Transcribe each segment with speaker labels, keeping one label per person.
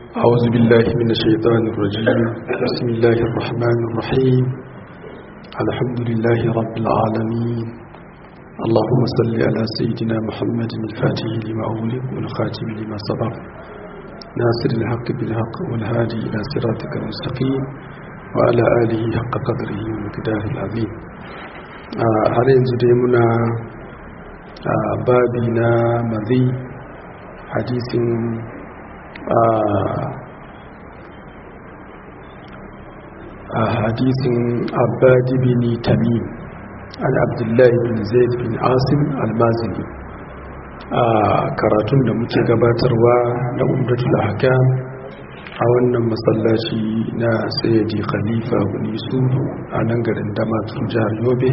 Speaker 1: أعوذ بالله من الشيطان الرجيم. بسم الله الرحمن الرحيم. الحمد لله رب العالمين. اللهم صل على سيدنا محمد الفاتح لما أغلق والخاتم لما سبق ناصر الحق بالحق والهادي إلى صراطك المستقيم وعلى آله حق قدره ومقداره العظيم. har yanzu dai muna babi na mazi hadisin Abbad bin Tamim an Abdullah bin Zaid bin Asim al-Mazini. Karatun da muke gabatarwa na Umdatul Ahkam a wannan masallaci na Sayyidi Khalifa bin Yusuf a nan garin Damaturu jihar Yobe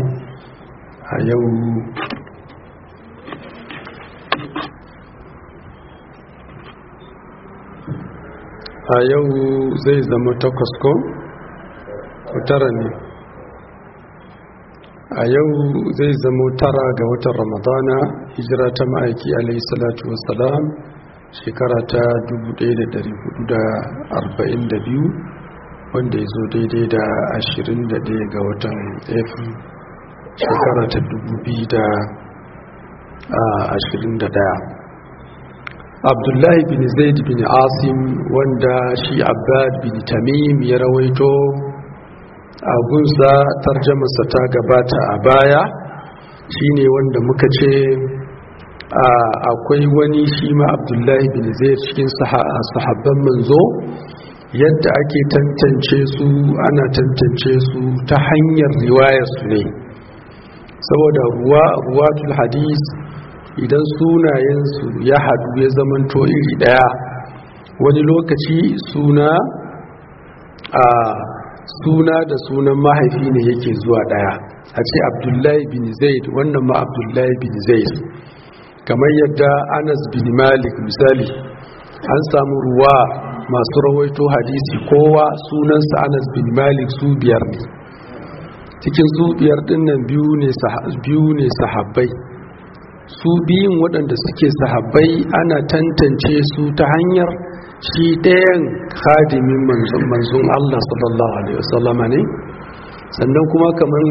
Speaker 1: a yau zai zama 8 ko tara ne. A yau zai zama 9 ga watan Ramadana, hijira ta ma'aiki alayhi salatu wassalam shekara ta 1442 wanda ya zo daidai da 21 ga watan April shekara ta 2021. Abdullahi bin Zaid bin Asim wanda shi Abbad bin Tamim ya rawaito a gunsa tarjamarsa ta gabata a baya, shine wanda muka ce akwai wani shi ma Abdullahi bin Zaid cikin sahabban manzo. Yadda ake tantance su, ana tantance su ta hanyar riwayarsu ne, saboda ruwatul hadis idan sunayensu ya haɗu ya zamanto iri ɗaya, wani lokaci suna da sunan mahaifi ne yake zuwa ɗaya. A ce Abdullahi bin Zaid, wannan ma Abdullahi bin Zaid, kamar yadda Anas bin Malik misali, an samu ruwa masu rawaito hadisi kowa sunansa Anas bin Malik su 5 ne. Cikin su 5 dinnan biyu ne sahabbai. Su biyun waɗanda suke sahabbai ana tantance su ta hanyar shi ɗayan khadimin manzon Allah sallallahu alaihi wasallam ne, sannan kuma kamar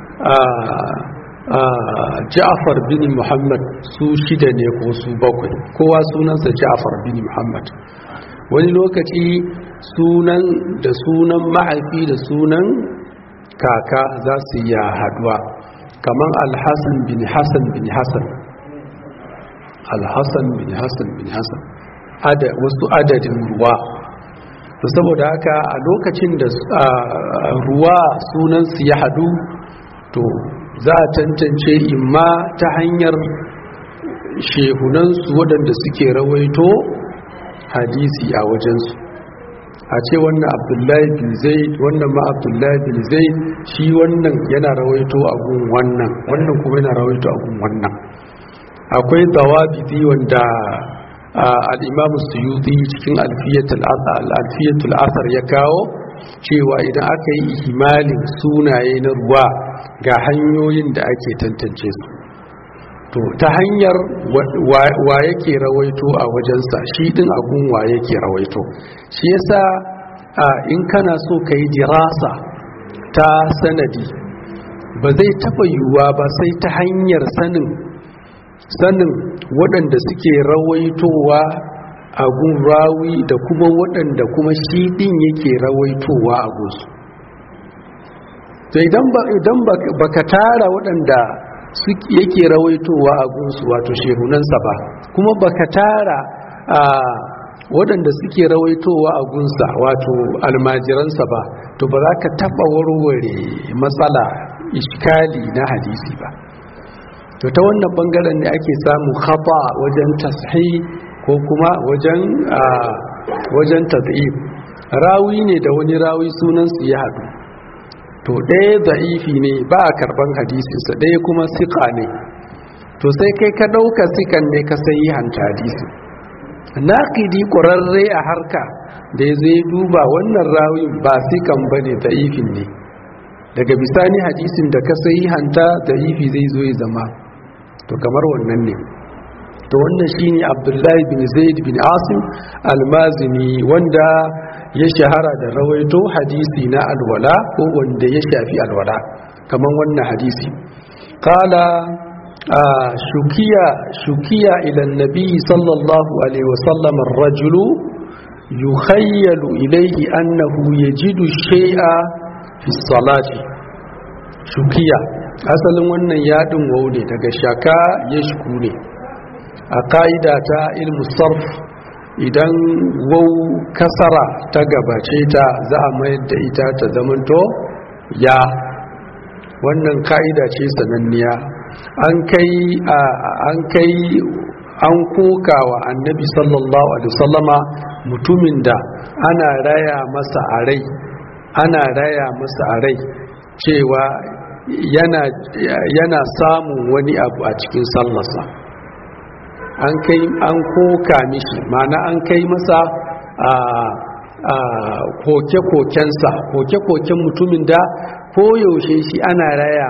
Speaker 1: Ja'far bin Muhammad su 6 ne ko su 7, kowa sunansa Ja'far bin Muhammad. Wani lokaci sunan mahaifi da sunan kaka za su iya haduwa, kamar Al-Hassan bin Hassan bin Hassan, Al-Hassan bin Hassan bin Hassan, wasu adadin ruwa. To saboda haka a lokacin da ruwa sunansu ya hadu, to za a tantance imma ta hanyar shehunansu waɗanda suke rawaito hadisi a wajensu. A ce wannan Abdullahi bin Zaid, wannan ma Abdullahi bin Zaid, shi wannan yana rawaito a gun wannan kuma yana rawaito a gun wannan. Akwai dawabiti wanda al-Imam Suyuti cikin alfiyatul asar ya kawo cewa idan aka yi ihmalin sunaye na ruwa ga hanyoyin da ake tantance su. To ta hanyar wa yake rawaito a wajensa, shi din agun wa yake rawaito. Shi yasa in kana so ka yi dirasa ta sanadi, ba zai taɓa yiwuwa ba sai ta hanyar sanin waɗanda suke rawaitowa a gun rawi da kuma waɗanda kuma shi din yake rawaitowa a gunsu. To idan baka tara waɗanda yake rawaitowa a gunsu wato shehunansa ba, kuma baka tara waɗanda suke rawaitowa a gunsa wato almajiransa ba, to ba za ka taɓa warware matsala iskali na hadisi ba. To ta wannan bangaren ne ake samun khata wajen tashih ko kuma wajen tad'if. Rawi ne da wani rawi sunansu ya haɗu, to ɗaya da'ifi ne ba a karɓar hadisinsa, ɗaya kuma siƙa ne. To sai kai ka ɗauka siƙan ne ka sai hanta hadisi. Naƙidi ƙwararre a harka da ya zai duba wannan rawin ba siƙan ba ne, da'ifin ne. Daga bisani hadisin da ka sai hanta da'ifi zai zo ya zama, to kamar wannan ne. to wannan shine Abdullahi bin Zaid bin Asim al-Mazini wanda ya shahara da rawaito hadisi na alwala ko wanda ya shafi alwala kaman wannan hadisi qala shukiya ila an-nabi sallallahu alaihi wasallam ar-rajulu yukhayyalu ilayhi annahu yajidu shay'a fi salati. Shukiya asalin wannan yadin wawu ne daga shaka ya shuku ne a ka'ida ta ilmu sarf idan wawu kasara ta gabace ta za a mayar da ita ta zamanto ya, wannan ka'ida ce sananniya. An kokawa annabi sallallahu alaihi wasallama mutumin da ana raya masa a rai cewa yana samun wani abu a cikin sallarsa. An koka mishi, mana an kai masa koke-koken mutumin da koyaushe shi ana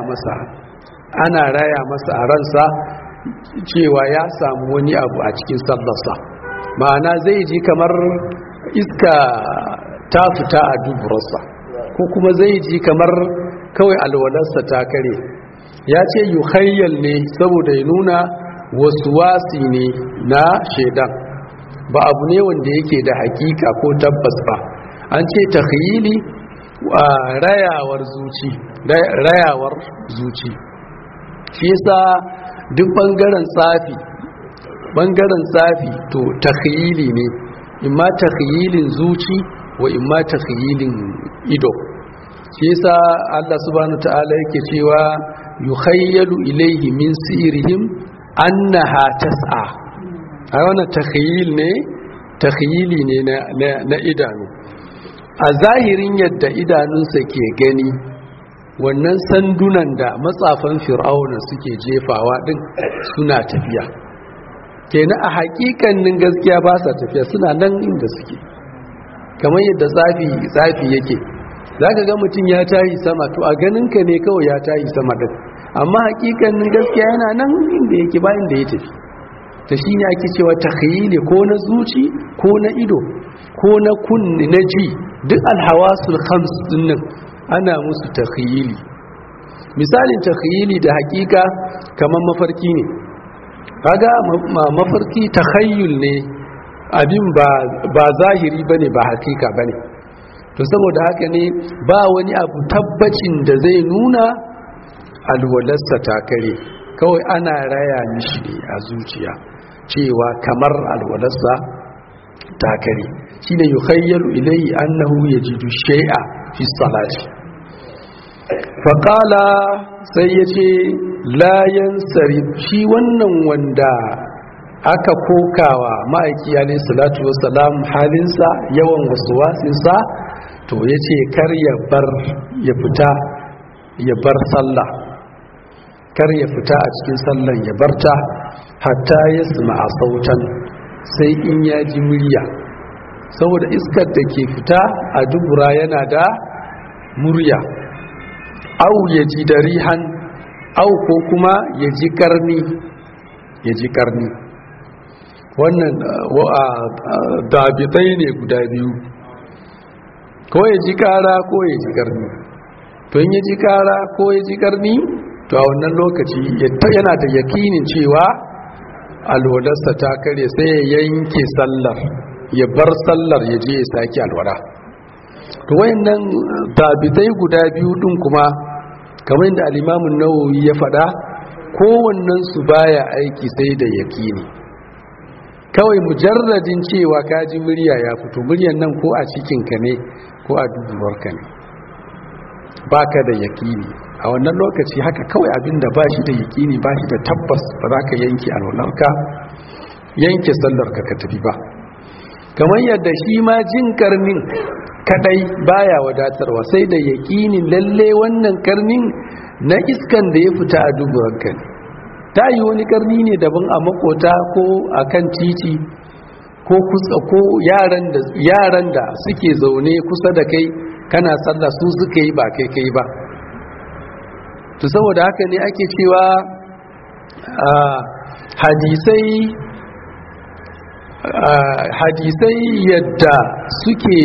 Speaker 1: raya masa a ransa cewa ya samu wani abu a cikin sallarsa, ma'ana zai ji kamar iska ta fita a duburarsa ko kuma zai ji kamar kawai alwalarsa ta kare. Ya ce yuhayyal ne saboda ya nuna wasu wasi ne na shaidan, ba abu ne wanda yake da hakika ko tabbas ba. An ce takhyili rayawar zuci shi yasa duk bangaren tsafi to takhyili ne, imma takhyilin zuci wa imma takhyilin ido. shi yasa Allah subhanahu ta'ala yake cewa yukhayyalu ilayhi min sirihim annaha tas'a. a wannan takhyili ne na idanu. A zahirin yadda idanunsa ke gani, wannan sandunan da matsafan fir'auna suke jefawa din suna tafiya, kenan a hakikanin gaskiya ba sa tafiya, suna nan inda suke. kamar yadda tsafi yake, za ka ga mutum ya tashi sama, to a ganinka ne kawai ya tashi sama din, amma hakikanin gaskiya yana nan inda yake bayan da ya tafi. ta shi ne ake cewa takhyili ko na zuci ko na ido ko na kunni na ji, duk alhawasul khams dinnan ana musu takhyili. misalin takhyili da hakika kamar mafarki ne, kaga mafarki takhayyul ne, abin ba zahiri bane, ba hakika bane. to saboda haka ne ba wani abu tabbacin da zai nuna alwalarsa ta kare, kawai ana raya mishi ne a zuciya cewa kamar alwalarsa ta kare. shine yukhayyalu ilayhi annahu yajidu shay'a fi salati. faqala sai yace la yansarif, shi wannan wanda aka kokawa ma'aiki alayhi salatu wassalam halinsa, yawan waswasinsa, to yace kar ya bar sallah, kar ya fita a cikin sallan ya barta hatta yasma'a sautan, sai in ya ji murya, saboda iskar da ke fita a dubura yana da murya. Au ya ji darihan, au ko kuma ya ji karni. wannan dabitai ne guda biyu, ko ya ji kara ko ya ji karni. to in ya ji kara ko ya ji karni, to a wannan lokaci yana da yakinin cewa alwalarsa ta kare, sai ya yanke sallar, ya bar sallar ya je ya sake alwala. to wayannan tabitai guda biyu din kuma kamar yadda al-Imam an-Nawawi ya faɗa, kowannen su baya aiki sai da yakini. kawai mujarradin cewa kaji murya ya fito, muryan nan ko a cikin ka ne ko a duburwarka ne, baka da yakini a wannan lokaci, haka kawai abinda ba shi da yakini, ba shi da tabbas, ba za ka yanke alwalarka, yanke sallarka ka tafi ba. kamar yadda shi ma jin karnin kadai baya wadatarwa, sai da yakinin lalle wannan karnin na iskan da ya fita a duburanka ne. ta yi wani karni ne daban a makota ko a kan titi ko kusa, ko yaran da suke zaune kusa da kai kana sallah su suka yi ba kai ba. to saboda haka ne ake cewa hadisai hadisai yadda suke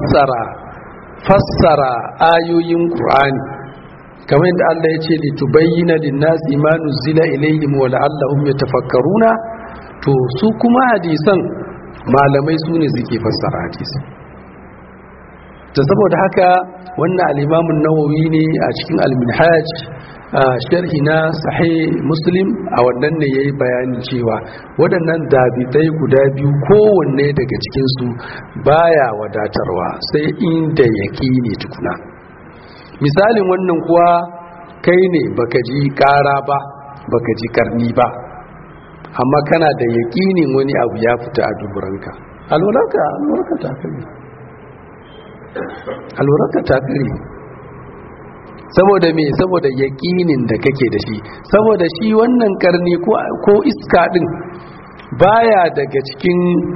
Speaker 1: fassara ayoyin Qur'ani kamar yadda Allah ya ce litubayyana lin-nasi ma nuzila ilayhim wa la'allahum yatafakkaruna, to su kuma hadisan malamai su ne suke fassara hadisan. to saboda haka wannan al-Imam an-Nawawi ne a cikin al-Minhaj sharhi na Sahih Muslim a wannan ne yayi bayani cewa waɗannan dabitai guda biyu kowanne daga cikin su baya wadatarwa sai inda yaqini tukuna. Misalin wannan kuwa kai ne baka ji ƙara ba baka ji karni ba amma kana da yaqinin wani abu ya fita a duburanka, alwaraka ta kare. Saboda me? Saboda yaƙinin da kake da shi, saboda shi wannan karni ko iska din baya daga cikin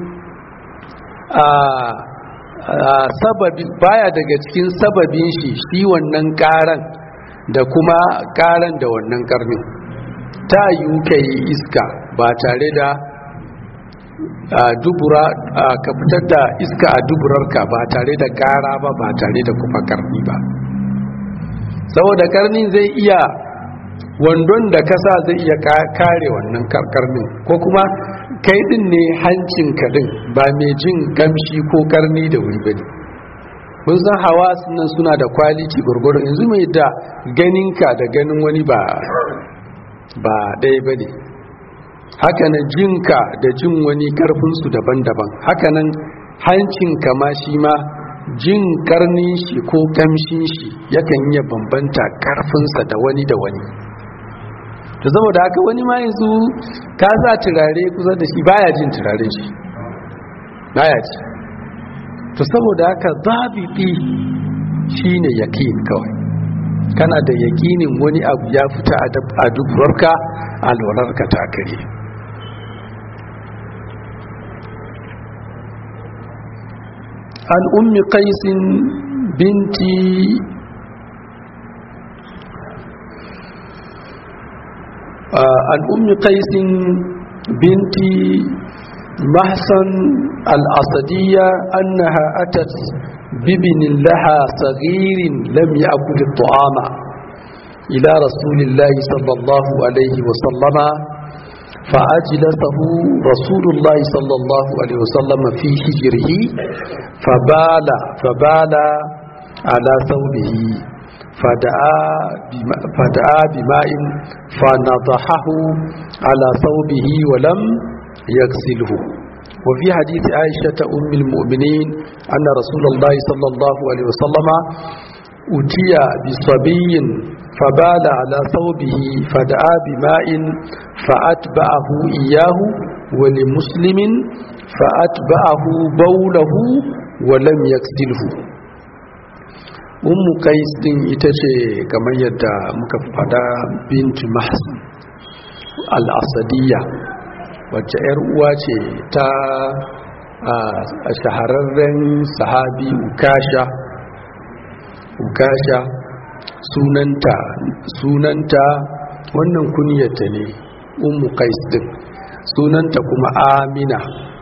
Speaker 1: sababin shi wannan karan da kuma karan da wannan karnin. Ta yi kai iska ba tare da dubura ka fitar da iska a duburarka ba tare da kara ba tare da kuma karni ba. Saboda karnin zai iya, wandon da kasa zai iya kare wannan karnin, ko kuma kai din ne hancin kadin ba mai jin gamshi ko karni da wuri bane. Mun san hawa sunan suna da quality gurgurun, yanzu mai da ganinka da ganin wani ba ɗaya bane. Hakanan jinka da jin wani karfinsu daban-daban, hakanan hancinka ma shi ma jin karnin shi ko kamshin shi yakan iya bambanta karfinsa da wani. To saboda haka wani ma yanzu ka sa turare kusa da shi baya jin turaren shi, baya ji. To saboda haka zabiti shine yakin kawai, kana da yakinin wani abu ya fita a duburarka, alwalarka ta kare. عن أم قيس بنت محصن الأسدية أنها أتت بابن لها صغير لم يأكل الطعام إلى رسول الله صلى الله عليه وسلم فأجلسه رسول الله صلى الله عليه وسلم في حجره فبال على ثوبه فدعا بماء فنضحه على ثوبه ولم يغسله. وفي حديث عائشة أم المؤمنين أن رسول الله صلى الله عليه وسلم أتي بصبي فبال على ثوبه فدعا بماء فأتبعه إياه، ولمسلم فأتبعه بوله ولم يغسله. Ummu Qais din ita ce kamar yadda muka fada bint Mahsan al-Asadiyya, wacce yar uwa ce ta shahararren sahabi Ukasha. Sunanta wannan kunyarta ne Ummu Qais din, sunanta kuma Amina.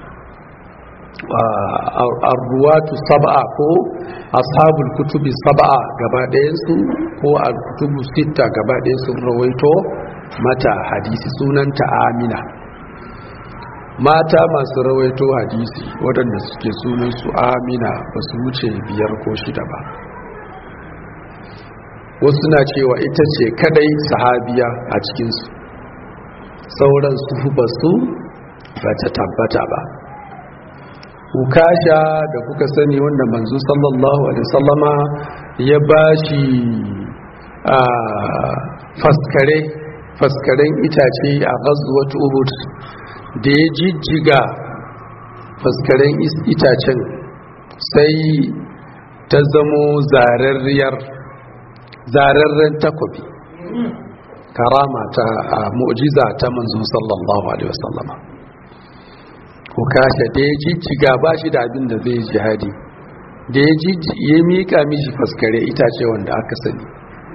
Speaker 1: Arruwatu sab'a ko ashabul kutubi sab'a gaba ɗayansu ko al-kutubu sita gaba ɗayansu rawaito mata hadisi, sunanta Amina. Mata masu rawaito hadisi waɗanda suke sunansu Amina ba su wuce 5 ko 6 ba. Wasu na cewa ita ce kadai sahabiya a cikinsu, sauran su ba ta tabbata ba. Ukasha da kuka sani wanda manzo sallallahu alaihi wasallama ya bashi faskaren itace a ghazwat Uhud, da ya jijjiga faskaren itacen sai ta zamo zararren takobi, karama ta mu'jiza ta manzo sallallahu alaihi wasallama. Ukasha da ya jijjiga ba shi da abin da zai jihadi, da ya miƙa mishi faskare itace wanda aka sani,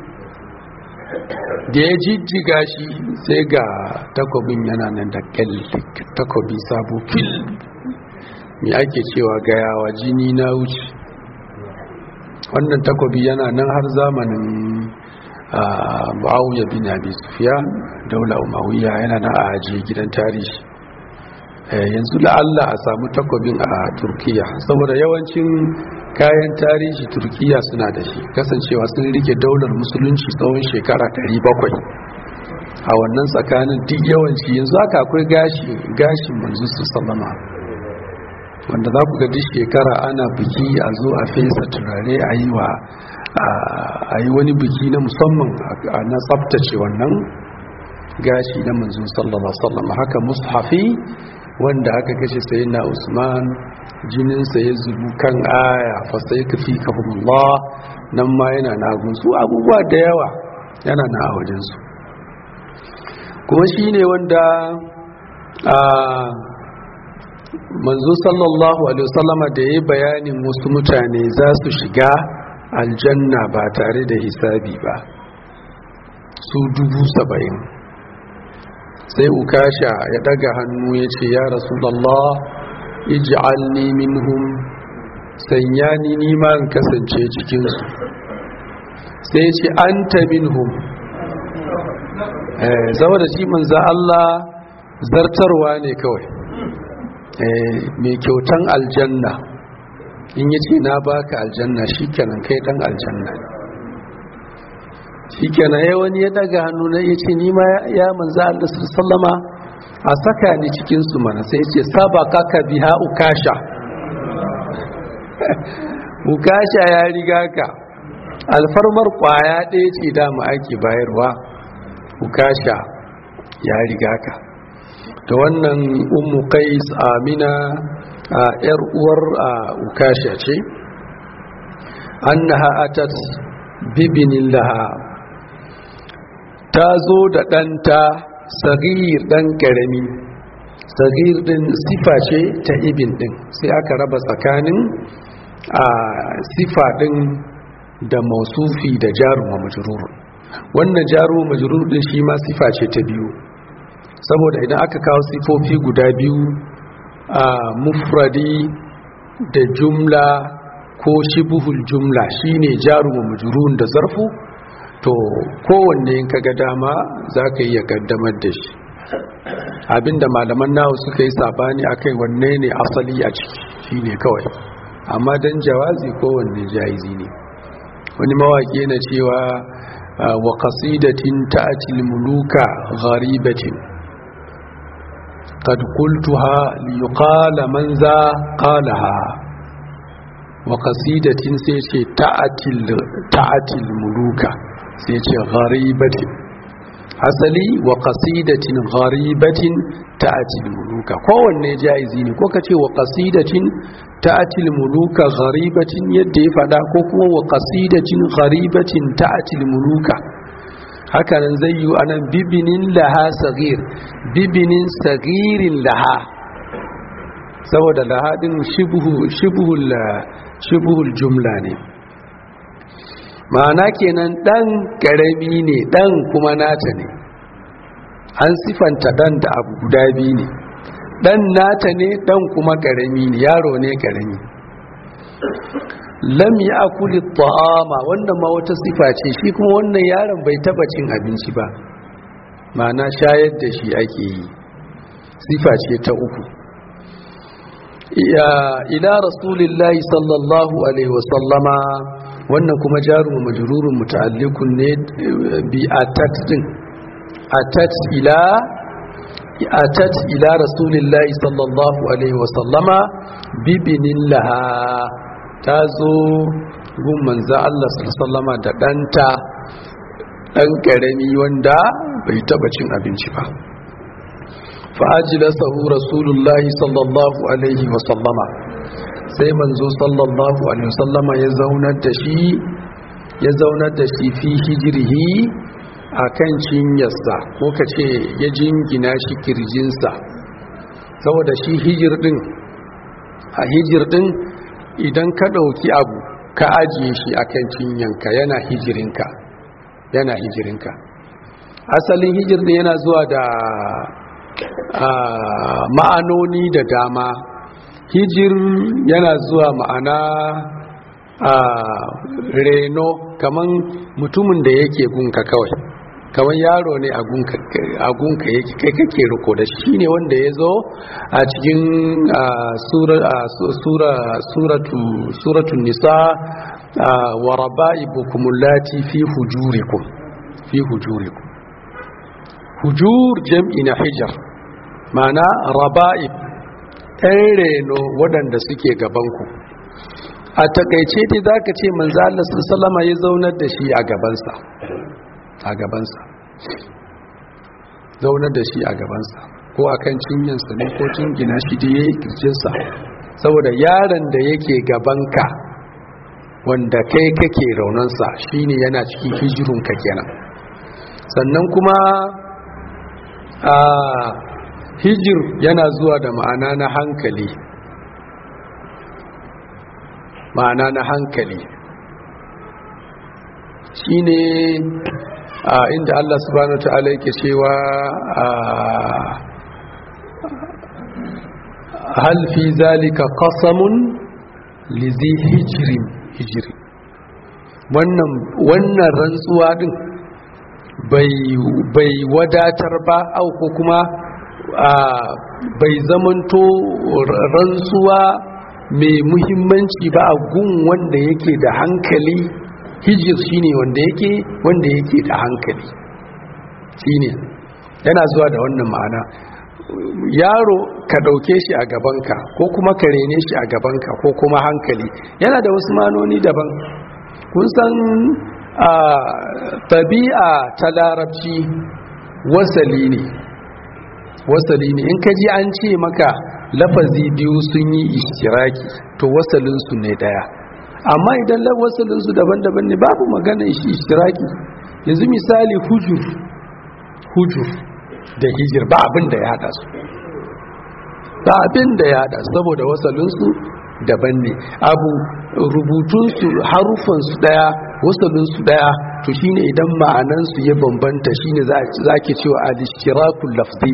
Speaker 1: da ya jijjiga shi sai ga takobin yana nan da takobi sabo fil me ake cewa gayawa jini na wuce. Wannan takobi yana nan har zamanin Muawiya bin Abi Sufyan, daula Umayya, yana nan a ajiye gidan tarihi. Yanzu la'alla a samu takobin a Turkiya, saboda yawancin kayan tarihi Turkiya suna da shi, kasancewa sun rike daular musulunci tsawon shekara 700. A wannan tsakanin duk yawanci yanzu haka akwai gashin manzo sallama, wanda za ku ga duk shekara ana biki a zo a fesa turare a yi wani biki na musamman na tsabtace wannan gashi na manzo sallallahu alaihi wasallam. Haka mushafi wanda aka kashe sayyidina Usman, jininsa ya zubu kan aya fa sai ka fi kahumullah, nan ma yana nagun su abubuwa da yawa yana na a wajensu. Kuma shi ne wanda manzo sallallahu alaihi wasallama da ya bayanin wasu mutane za su shiga aljanna ba tare da hisabi ba, su 70,000. sai ukasha ya daga hannu ya ce ya rasulallah ij'alni minhum, sanya ni nima in kasance cikinsu. sai ya ce anta minhum, saboda shi manzo Allah zartarwa ne kawai, mai kyautan aljanna in yace na baka aljanna shikenan kai dan aljanna shikenan. Wani ya daga hannu na yace ni ma ya manzo Allah sallama a saka ni cikin su mana, sai yace sabaqaka biha ukasha. Ukasha ya riga ka, alfarmar kwaya ɗaya ce dama ake bayarwa, ukasha ya riga ka. da wannan ummu qais amina yar uwar ukasha ce, annaha atat bibinin laha, ta zo da ɗanta sagir, ɗan ƙarami. Sagir ɗin sifa ce ta ibin ɗin, sai aka raba tsakanin sifa ɗin da mausufi da jaruma majrur. Wannan jaruma majrur ɗin shi ma sifa ce ta biyu, saboda idan aka kawo sifofi guda biyu a mufradi da jumla ko shibuhul jumla, shine jaruma majrur da zarfu, to kowanne in kaga dama zaka iya kaddamar da shi. Abinda malaman nawa suka yi sabani akai wanne ne asali a ciki shine kawai, amma dan jawazi kowanne jaizi ne. Wani mawaki yana cewa wa qasidatin ta'til muluka gharibatin qad qultuha li yuqala man za qalaha. wa qasidatin sai ce ta'til muluka, sai ce gharibatin, asali wa qasidatin gharibatin ta'til muluka, kowanne jaizi ne, ko kace wa qasidatin ta'til muluka gharibatin yadda ya fada, ko kuma wa qasidatin gharibatin ta'til muluka. haka nan zai yi anan bibinin laha sagir, bibinin sagirin laha, saboda laha din shibhul jumla ne, ma'ana kenan dan karami ne, dan kuma nata ne. An sifanta dan da abu guda biyu ne, dan nata ne, dan kuma karami ne, yaro ne karami. lam ya'kul at-ta'ama, wannan ma wata sifa ce, shi kuma wannan yaron bai taba cin abinci ba, ma'ana shayar da shi ake yi, sifa ce ta uku. ila rasulillahi sallallahu alaihi wasallama, wannan kuma jarum majrurun muta'alliqun ne bi atat din, atat ila rasulillahi sallallahu alaihi wasallama bibinin laha, ta zo gun manzo Allah sallallahu da ɗanta ɗan ƙarami wanda bai taɓa cin abinci ba. fa'ajilasahu rasulullahi sallallahu alaihi wasallama, sai manzo sallallahu alaihi wasallama ya zaunar da shi fi hijrihi a kan cinyarsa, ko ka ce ya jingina shi kirjinsa, saboda shi hijir din idan ka ɗauki abu ka ajiye shi a kan cinyanka yana hijirinka. Asalin hijir din yana zuwa da ma'anoni da dama. hijir yana zuwa ma'ana a reno, kaman mutumin da yake gunka kawai, kaman yaro ne a gunka yake kai kake riko da shi ne wanda ya zo a cikin suratun nisa wa raba'ibukum allati fi hujurikum hujur jam'i na hijar, ma'ana raba'ib ɗan reno waɗanda suke gabanku. A takaice dai za ka ce manzo Allah sallama ya zaunar da shi a gabansa zaunar da shi a gabansa ko akan cinyansa ne ko jingina shi da ya yi kirjinsa, saboda yaron da yake gabanka wanda kai kake raunansa shine yana cikin hijirunka kenan. Sannan kuma a hijir yana zuwa da ma'ana na hankali shine inda Allah subhanahu wa ta'ala yake cewa hal fi zalika qasamun lizi hijri wannan rantsuwa din bai wadatar ba au ko kuma bai zamanto rantsuwa mai muhimmanci ba a gun wanda yake da hankali. Hijir shine wanda yake da hankali, shine yana zuwa da wannan ma'ana. Yaro ka ɗauke shi a gabanka ko kuma ka rene shi a gabanka ko kuma hankali yana da wasu manoni daban. Kun san tabi'a ta larabci wasali ne in ka ji an ce maka lafazi biyu sun yi ishtiraki to wasalinsu ne daya, amma idan wasalinsu daban-daban ne babu magana ishtiraki. yanzu misali hujur da hijir ba abin da ya hada su, saboda wasalinsu daban ne, abu rubutunsu harufansu daya wasalinsu daya, to shine idan ma'anansu ya bambanta shine za ke cewa al-ishtirakul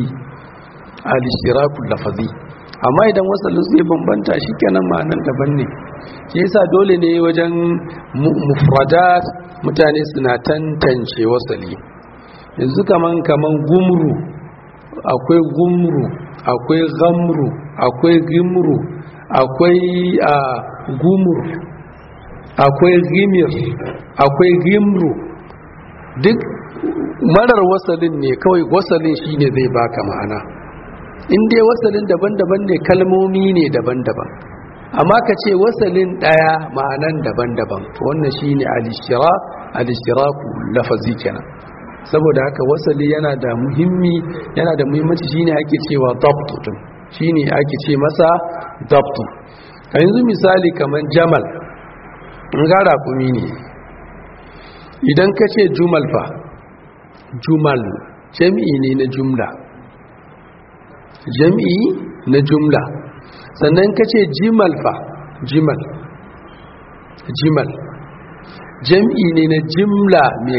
Speaker 1: lafzi. Amma idan wasalinsu ya bambanta shikenan ma'anan daban ne. Shi yasa dole ne wajen mufradat mutane suna tantance wasali. Yanzu kaman gumru akwai ghamru akwai gimru akwai gumur akwai gimir akwai gimru, duk marar wasalin ne, kawai wasalin shine zai baka ma'ana. In dai wasalin daban-daban ne kalmomi ne daban-daban, amma ka ce wasalin daya ma'anan daban-daban, wannan shine al-ishtiraku lafazi kenan. Saboda haka wasali yana da muhimmanci shine ake cewa dabtu, shine ake ce masa dabtu. Yanzu misali kaman jamal in gara kumi ne, idan ka ce jumal fa, jumal jam'i ne na jumla, sannan ka ce jimal fa, jimal jam'i ne na jimla mai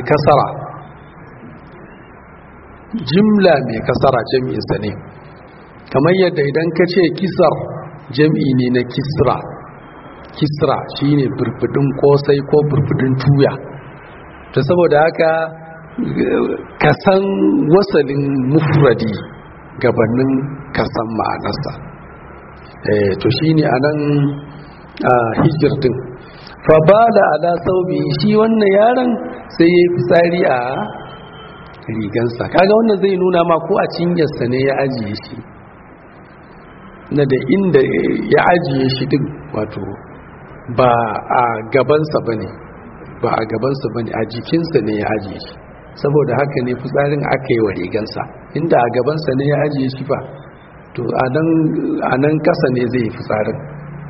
Speaker 1: kasara jam'insa ne. Kamar yadda idan ka ce kisar jam'i ne na kisra shine burfudin kosai ko burfudin tuya. To saboda haka ka san wasalin mufradi gabanin ka san ma'anarsa. To shine anan hijir din fa bala ala saubi, shi wannan yaron sai yayi fitsari a rigansa. Kaga wannan zai nuna ma ko a cinyarsa ne ya ajiye shi, na da inda ya ajiye shi din, wato ba a gabansa bane a jikinsa ne ya ajiye shi. Saboda haka ne fitsarin aka yi wa rigansa, inda a gabansa ne ya ajiye shi ba, to a nan kasa ne zai yi fitsarin.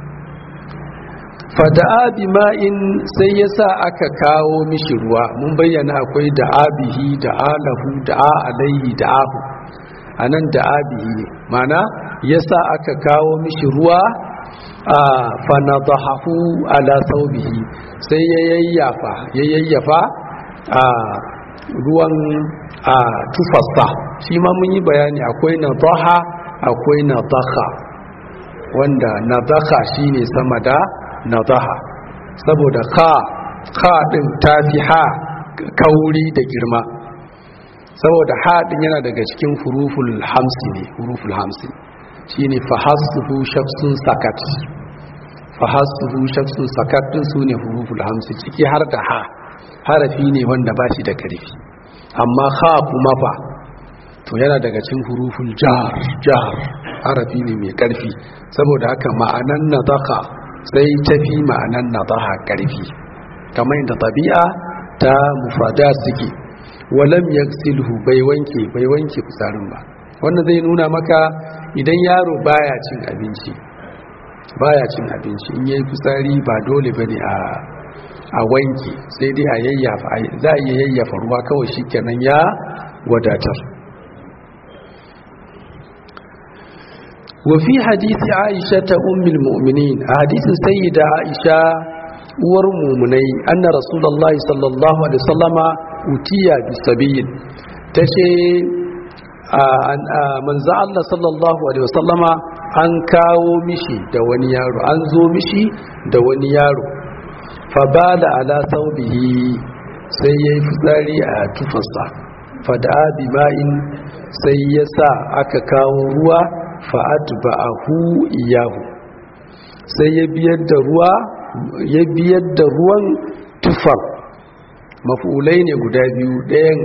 Speaker 1: fada'a bima'in, sai ya sa aka kawo mishi ruwa. Mun bayyana akwai da'a bihi, da'a lahu, da'a alaihi, da'ahu. A nan da'a bihi ne, mana ya sa aka kawo mishi ruwa a fanadahahu ala saubihi, sai ya yayyafa a ruwan a tufasa. Shi ma mun yi bayani akwai nadaha akwai nadaha. wanda nadaka shine sama da nadaha, saboda ka din tafi ha kauri da girma, saboda ha din yana daga cikin huruful hamsi ne, huruful hamsi shine fahassuhu shakhsun sakat, fahassuhu shakhsun sakat din sune huruful hamsi, ciki har da ha harafi ne wanda ba shi da karfi, amma ha kuma fa to yana daga cikin huruful jar harafi ne mai karfi, saboda haka ma'anan nadaka sai tafi ma'anan nadaha karfi, kamar inda tabi'a ta mufrada suke. Walam yaksilhu bai wanke fitsarin ba. Wannan zai nuna maka idan yaro baya cin abinci in yayi fitsari ba dole bane a wanke, sai dai a yayyafa, za a iya yayyafa ruwa kawai shikenan ya wadatar. وفي حديث عائشة أم المؤمنين، حديث سيدة عائشة ورمومني أن رسول الله صلى الله عليه وسلم أتي بسبيل تشي من زعل صلى الله عليه وسلم أن كاو مشي دواني يارو، أنزو مشي دواني يارو، فبال على ثوبه سيفزاري أتفصى، فدعا بماء سيسا أكاو روا fa'atba'ahu iyahu, sai ya biyar da ruwan tufar. maf'ulai ne guda biyu, ɗayan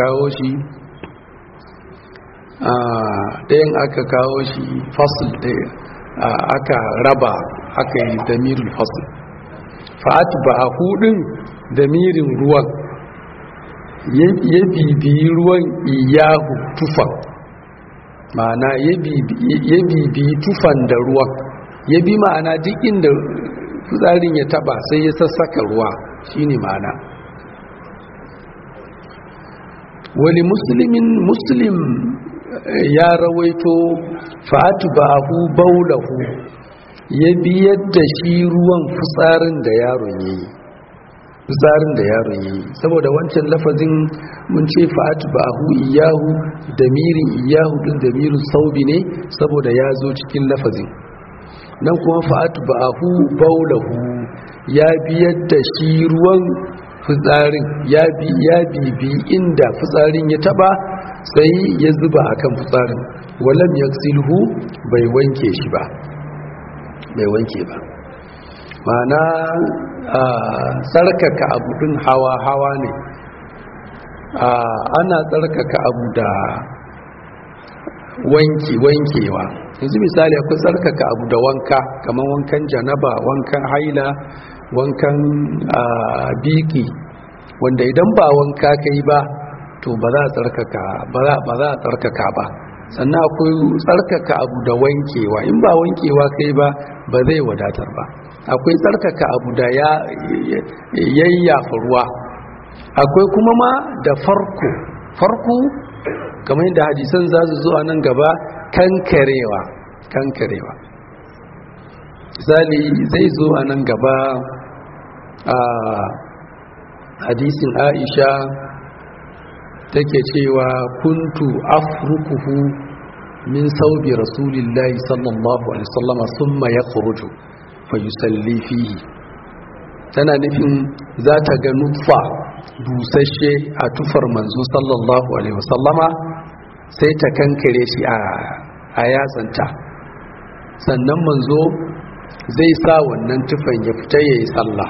Speaker 1: aka kawo shi fasl, aka raba, aka yi damirul fasl. fa'atba'ahu din damirin ruwan ya bibiyi ruwan iyahu tufar, ma'ana ya bibi tufan da ruwan, ya bi ma'ana duk inda fitsarin ya taba sai ya sassaka ruwa, shine ma'ana. wali muslim ya rawaito fa'atba'ahu baulahu, ya biyar da shi ruwan fitsarin da yaron yayi, saboda wancan lafazin mun ce fa'atba'ahu iyahu, damirin iyahu din damirin saubi ne, saboda ya zo cikin lafazin nan. kuma fa'atba'ahu baulahu, ya biyar da shi ruwan fitsarin, ya bibi inda fitsarin ya taba sai ya zuba akan fitsarin. walam yaksilhu, bai wanke ba, ma'ana tsarkaka abu din hawa ne. Ana tsarkaka abu da wankewa. yanzu misali akwai tsarkaka abu da wanka, kamar wankan janaba, wankan haila, wankan biki, wanda idan ba wanka kai ba to ba za a tsarkaka ba. sannan akwai tsarkaka abu da wankewa, in ba wankewa kai ba ba zai wadatar ba. akwai tsarkaka abu da yayyafa ruwa, akwai kuma ma da farko kamar yadda hadisan za su zo a nan gaba, kankarewa. misali zai zo a nan gaba a hadisin Aisha take cewa kuntu afrukuhu min saubi rasulillahi sallallahu alaihi wasallam thumma yakhruju fa yusalli fihi. tana nufin za ta ga nutfa busasshe a tufar manzo sallallahu alaihi wasallama, sai ta kankare shi a yatsanta, sannan manzo zai sa wannan tufan ya fita yayi sallah.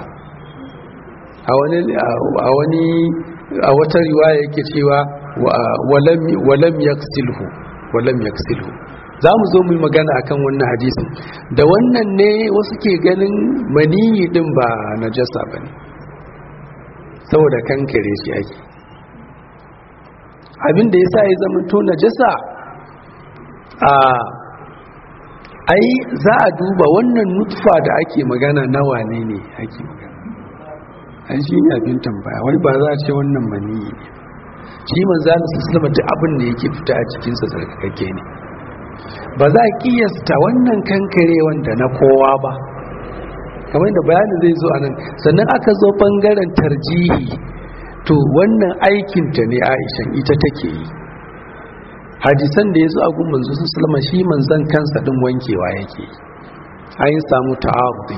Speaker 1: a wata riwaya yake cewa walam yaksilhu. za mu zo mu yi magana akan wannan hadisin. da wannan ne wasu ke ganin maniyi din ba najasa bane, saboda kankare shi ake. abinda yasa ya zama to najasa, ai za a duba wannan nutfa da ake magana nawa ne ake magana. an shi ne abin tambaya, wai ba za a ce wannan maniyi ne. shi manzana su sallama duk abin da yake fita a cikinsa tsarkakakke ne. ba za a kiyasta wannan kankare wanda na kowa ba, kamar da bayanin zai zo a nan. sannan aka zo bangaren tarjihi, to wannan aikinta ne Aisha ita take yi. hadisan da ya zo a gun manzo sallama, shi manzan kansa din wankewa yake, an samu ta'arudi.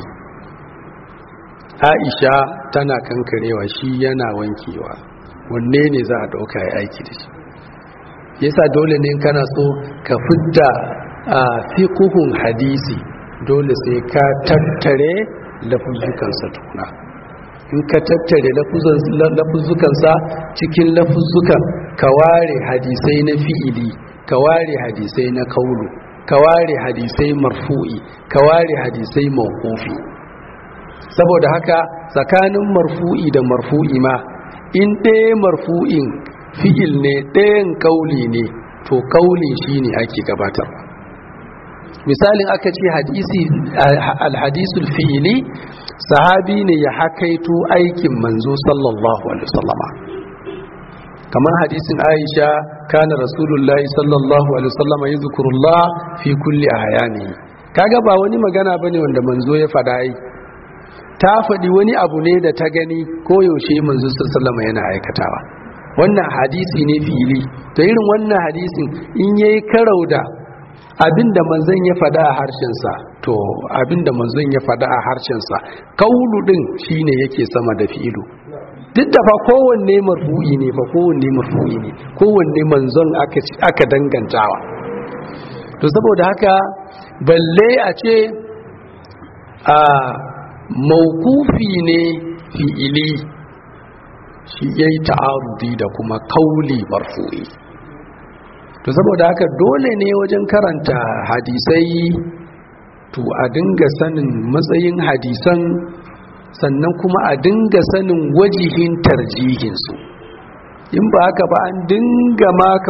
Speaker 1: Aisha tana kankarewa shi yana wankewa, wanne ne za a dauka ya aiki da shi? Yasa dole ne kana so ka fidda fiqhun hadisi, dole sai ka tattare lafuzzukansa tukuna. In ka tattare lafuzzukansa, cikin lafuzzukan ka ware hadisai na fi'ili, ka ware hadisai na kaulu, ka ware hadisai marfu'i, ka ware hadisai mawqufi. Saboda haka tsakanin marfu'i da marfu'i ma, in ɗaya marfu'in fi'il ne ɗayan kauli ne, to kauli shine ake gabatarwa. Misalin aka ce alhadisul fi'ili, sahabi ne ya hakaito aikin manzo sallallahu alaihi wasallama, kamar hadisin Aisha, kana rasulullahi sallallahu alaihi wasallama yadhkurullah fi kulli ahyani. Kaga ba wani magana bane wanda manzo ya fada yi, ta faɗi wani abu ne da ta gani ko yaushe manzo sallallahu alaihi wasallama yana aikatawa. Wannan hadisi ne fi'ili. To irin wannan hadisin in yayi karau da abinda manzon ya fada a harshensa, to abinda manzon ya fada a harshensa kaulu din shine yake sama da fi'ilu. Duk da fa kowanne marfu'i ne, kowanne manzon aka dangantawa. To saboda haka balle a ce a mawqufi ne fi'ili, shi yayi ta'arudi da kuma kauli marfu'i. To saboda haka dole ne wajen karanta hadisai to a dinga sanin matsayin hadisan, sannan kuma a dinga sanin wajihin tarjihinsu. In ba haka ba an dinga maka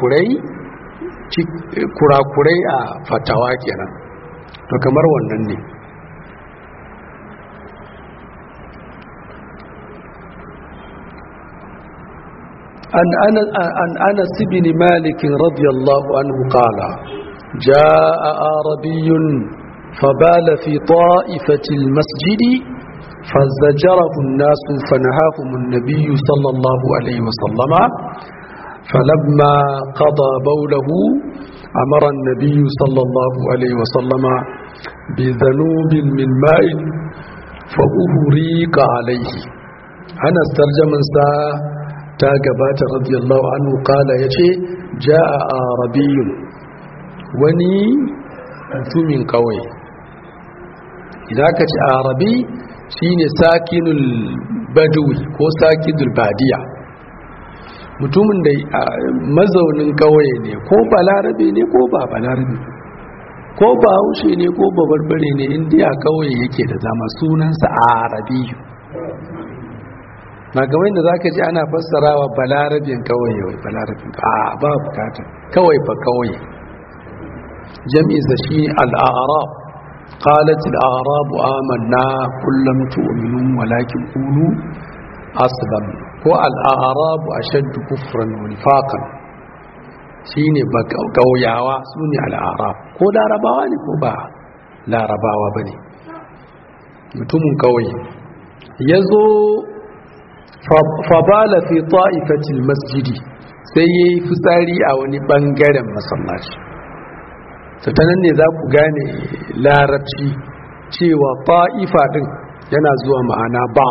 Speaker 1: kurakurai a fatawa kenan. To kamar wannan ne. عن أنس بن مالك رضي الله عنه قال: جاء أعربي فبال في طائفة المسجد فزجره الناس فنهاهم النبي صلى الله عليه وسلم، فلما قضى بوله أمر النبي صلى الله عليه وسلم بذنوب من ماء فأهريق عليه. أنس ترجمة ta gabata radiyallahu anhu kala yace jaa arabiyun, wani mutumin kauye. Idan ka ce arabi shine sakinul badwi ko sakinul badiya, mutumin da mazaunin kauye ne, ko balarabe ne ko ba balarabe, ko ba haushe ne ko ba barbare ne, inda a kauye yake da zama sunansa arabiyu. na ga wanda zaka ji ana fassarawa balarabin kawai, wai balarabin ba bukata, kawai ba kawai. Jam'i sa shi al-a'rab. qalat al-a'rab amanna qul lam tu'minu walakin qulu aslam. ko al-a'rab ashaddu kufran wa nifaqan, shine ba kauyawa sune al-a'rab. ko larabawa ne ko ba larabawa bane, mutumin kauye yazo fabala fi ta'ifatil masjidi, sai yayi fitsari a wani bangaren masallaci. to tanan ne za ku gane larabci cewa ta'ifa din yana zuwa ma'ana ba,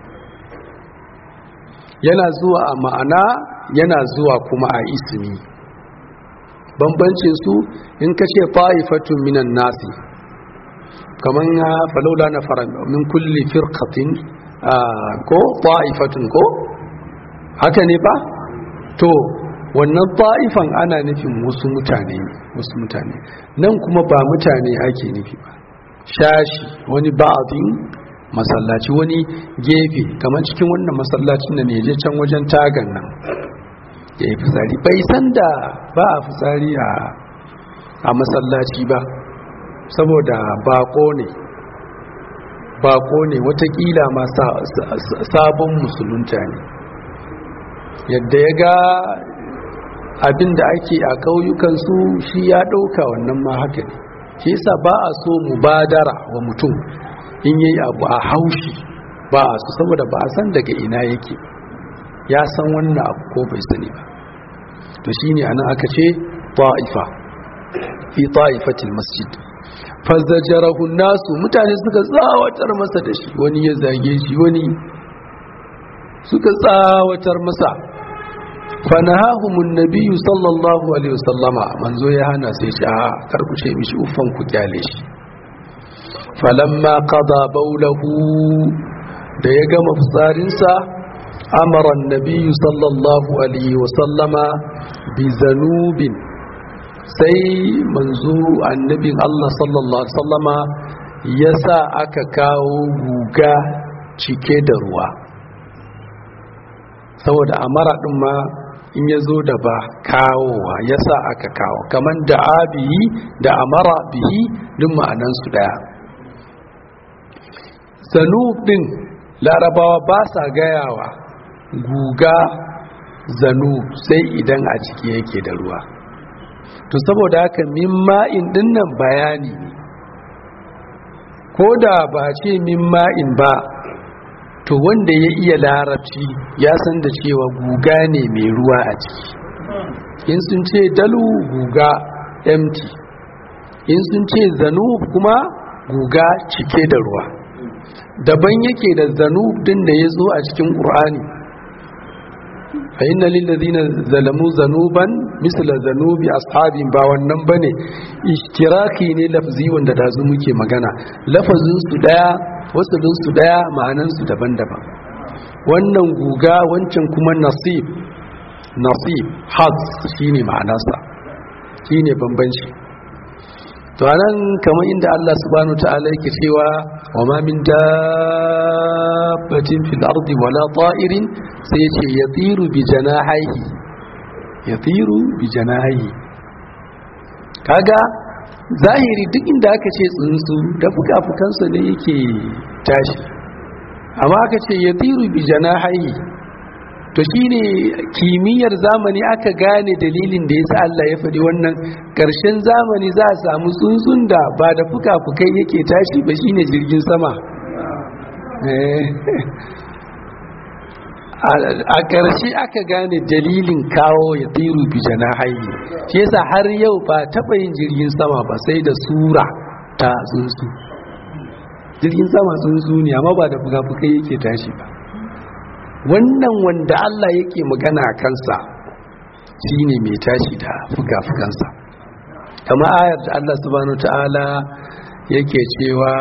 Speaker 1: yana zuwa a ma'ana, yana zuwa kuma a ismi. bambancin su in ka ce ta'ifatun minan nasi, kaman falawla nafara min kulli firqatin ko ta'ifatun, ko haka ne ba? to wannan ta'ifan ana nufin wasu mutane nan kuma ba mutane ake nufi ba, shashi wani ba'adin masallaci, wani gefe. kamar cikin wannan masallacin da ne je can wajen tagan nan ya yi fitsari, bai san da ba a fitsari a masallaci ba, saboda bako ne watakila ma sabon musulunta ne. yadda ya ga abin da ake a ƙauyukansu shi ya ɗauka wannan ma haka ne. shi yasa ba a so mubadara wa mutum in yi abu a haushi, ba a so, saboda ba a san daga ina yake, ya san wannan abu ko bai sani ba. to shine anan aka ce ta'ifa fi ta'ifatil masjid. fazajarahun nasu, mutane suka tsawatar masa da shi, wani ya zage shi, wani suka tsawatar masa. fanahahumun nabiyyu sallallahu alaihi wasallama, manzo ya hana sai shi, a karkuce mishi uffan ku kyale shi. falamma qada baulahu, da ya gama fitsarinsa, amara nabiyyu sallallahu alaihi wasallama bi zanubin, sai manzo annabin Allah sallallahu alaihi wasallama ya sa aka kawo guga cike da ruwa, saboda amara din ma in ya zo da ba kawowa ya sa aka kawo, kamar da abihi da amara bihi duk ma'anansu daya. zanub din larabawa ba sa gayawa guga zanub sai idan a ciki yake da ruwa, to saboda haka min ma'in dinnan bayani ne, ko da ba ce min ma'in ba, to wanda ya iya larabci ya san da cewa guga ne mai ruwa a ciki. In sun ce dalu, guga empty, in sun ce zanub kuma guga cike da ruwa. Daban yake da zanub din da ya zo a cikin ƙur'ani, fa inna lillazina zalamu zanuban misla zanubi ashabin, ba wannan bane, ishtiraki ne lafzi wanda da zu muke magana, lafazin su daya, wasalin su daya, ma'anan su daban-daban. wannan guga, wancan kuma nasib, haz shine ma'anarsa, shine bambanci. to anan kamar inda Allah subhanahu ta'ala yake cewa wa ma min dabbatin fil ardi wala ta'irin, sai yace yatiru bi janahihi, kaga zahiri duk inda aka ce tsuntsu da fuka-fukansa ne yake tashi, amma aka ce yatiru bi janahihi, to shine kimiyyar zamani aka gane dalilin da yasa Allah ya faɗi wannan. Ƙarshen zamani za a samu tsuntsun da ba da fuka-fukai yake tashi ba, shine jirgin sama. A ƙarshe aka gane dalilin kawo ya tiru bi janahihi, shi yasa har yau ba taɓa yin jirgin sama ba sai da sura ta tsuntsu. Jirgin sama tsuntsu ne amma ba da fuka-fukai yake tashi ba. Wannan wanda Allah yake magana a kansa shine mai tashi da fuka-fukansa, kama ayar da Allah subhanahu ta'ala yake cewa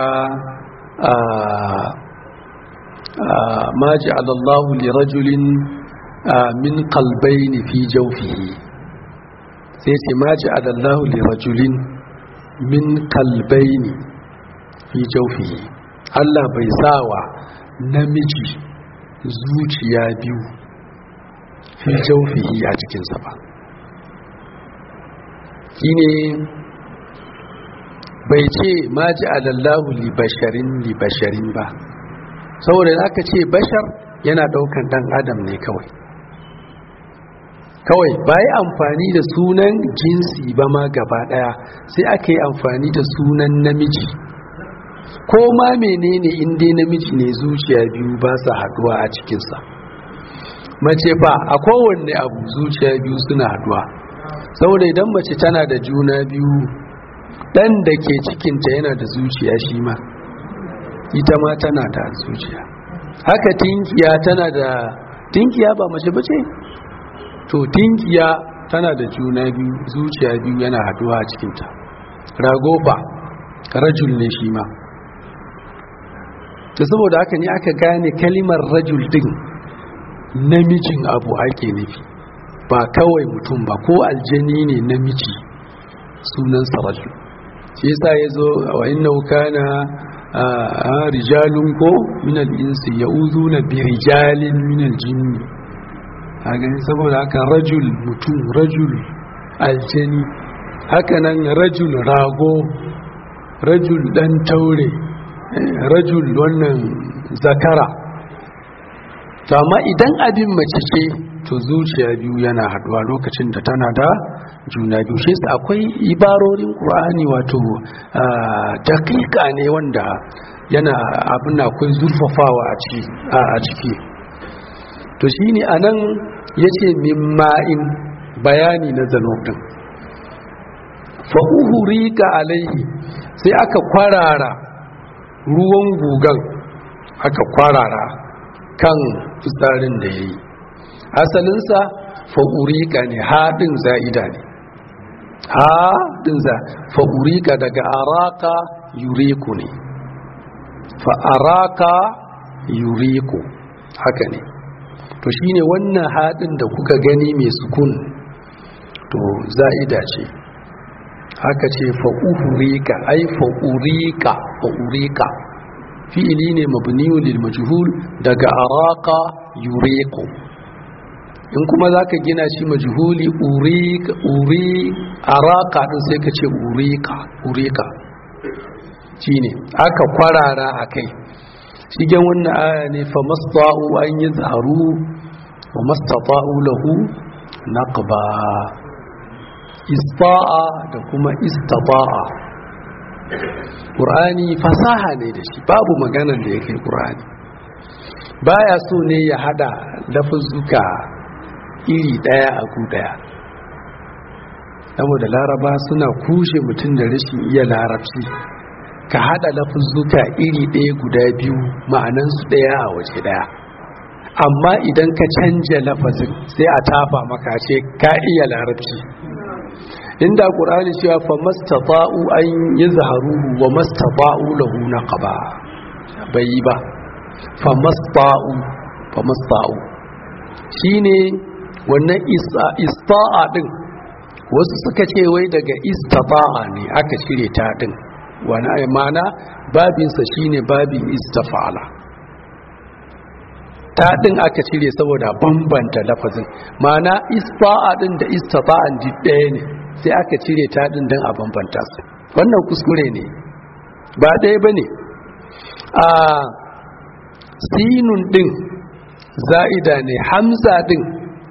Speaker 1: ma ja'ala Allahu li rajulin min qalbayni fi jawfihi, sai ce ma ja'ala Allahu li rajulin min qalbayni fi jawfihi, Allah bai sawa namiji zuciya biyu fi jawfihi a cikinsa ba. shine bai ce ma ja'ala Allahu li basharin ba, saboda aka ce bashar yana daukan dan adam ne kawai bai amfani da sunan jinsi ba ma gaba daya, sai aka yi amfani da sunan namiji. ko ma menene in dai namiji ne zuciya biyu ba sa haduwa a cikinsa. mace fa a kowanne abu zuciya biyu suna haduwa, saboda idan mace tana da juna biyu, dan da ke cikinta yana da zuciya, shi ma ita ma tana da zuciya. haka tinkiya tana da, tinkiya ba mace bace, to tinkiya tana da juna biyu, zuciya biyu yana haduwa a cikinta. rago fa rajul ne shi ma. to saboda haka ne aka gane kalimar rajul din namijin abu ake nufi, ba kawai mutum ba, ko aljani ne namiji sunansa rajul. shi yasa yazo wa innahu kana rijalun ko min al-insi ya'uduna bi rijalin min al-jinn. haka saboda haka rajul mutum, rajul aljani, haka nan rajul rago, rajul dan taure, rajul wannan zakara. to amma idan abin mace ce, to zuciya biyu yana haduwa lokacin da tana da juna biyu. shi akwai ibarorin Qur'ani wato daƙiƙa ne wanda yana abin akwai zurfafawa a ciki. to shine anan yace mimma'in, bayani na zanubin. fa uhurika alaihi, sai aka kwarara ruwan gugan aka kwarara kan fitsarin da ya yi. Asalinsa fa'urika ne, haɗin za'ida ne, haɗin fa'urika daga araka yuriku ne, fa'araka yuriku haka ne. To shine wannan haɗin da kuka gani mai sukun to za'ida ce, haka ce fa'urika ai fa'urika fi'ili ne mabniyun lil majhul daga araka yuriku. In kuma zaka gina shi majhuli araka din sai ka ce urika shine aka kwarara akai. shigen wannan aya ne fa masta'u an yazharu wa mastata'u lahu naqba. ista'a da kuma istata'a Qur'ani fasaha ne da shi, babu maganar da yake Qur'ani. Baya so ne ya hada lafuzzuka iri daya a gu daya, saboda laraba suna kushe mutum da rashin iya larabci. Ka hada lafuzzuka iri daya guda biyu ma'anansu daya a waje daya, amma idan ka canja lafazin sai a tafa maka ce ka iya larabci. Inda Qur'ani cewa fa mastata'u an yazharuhu wa mastata'u lahu naqaba bai ba, fa masta'u shine wannan ista'a din. Wasu suka ce wai daga istata'a ne aka cire ta din, wani ma'ana babinsa shine babin istafa'ala. Ta din aka cire saboda bambanta lafazin, ma'ana ista'a din da istata'an duk ɗaya ne, sai aka cire ta din don a bambanta su. Wannan kuskure ne, ba ɗaya ba ne. A sinun din za'ida ne, hamza din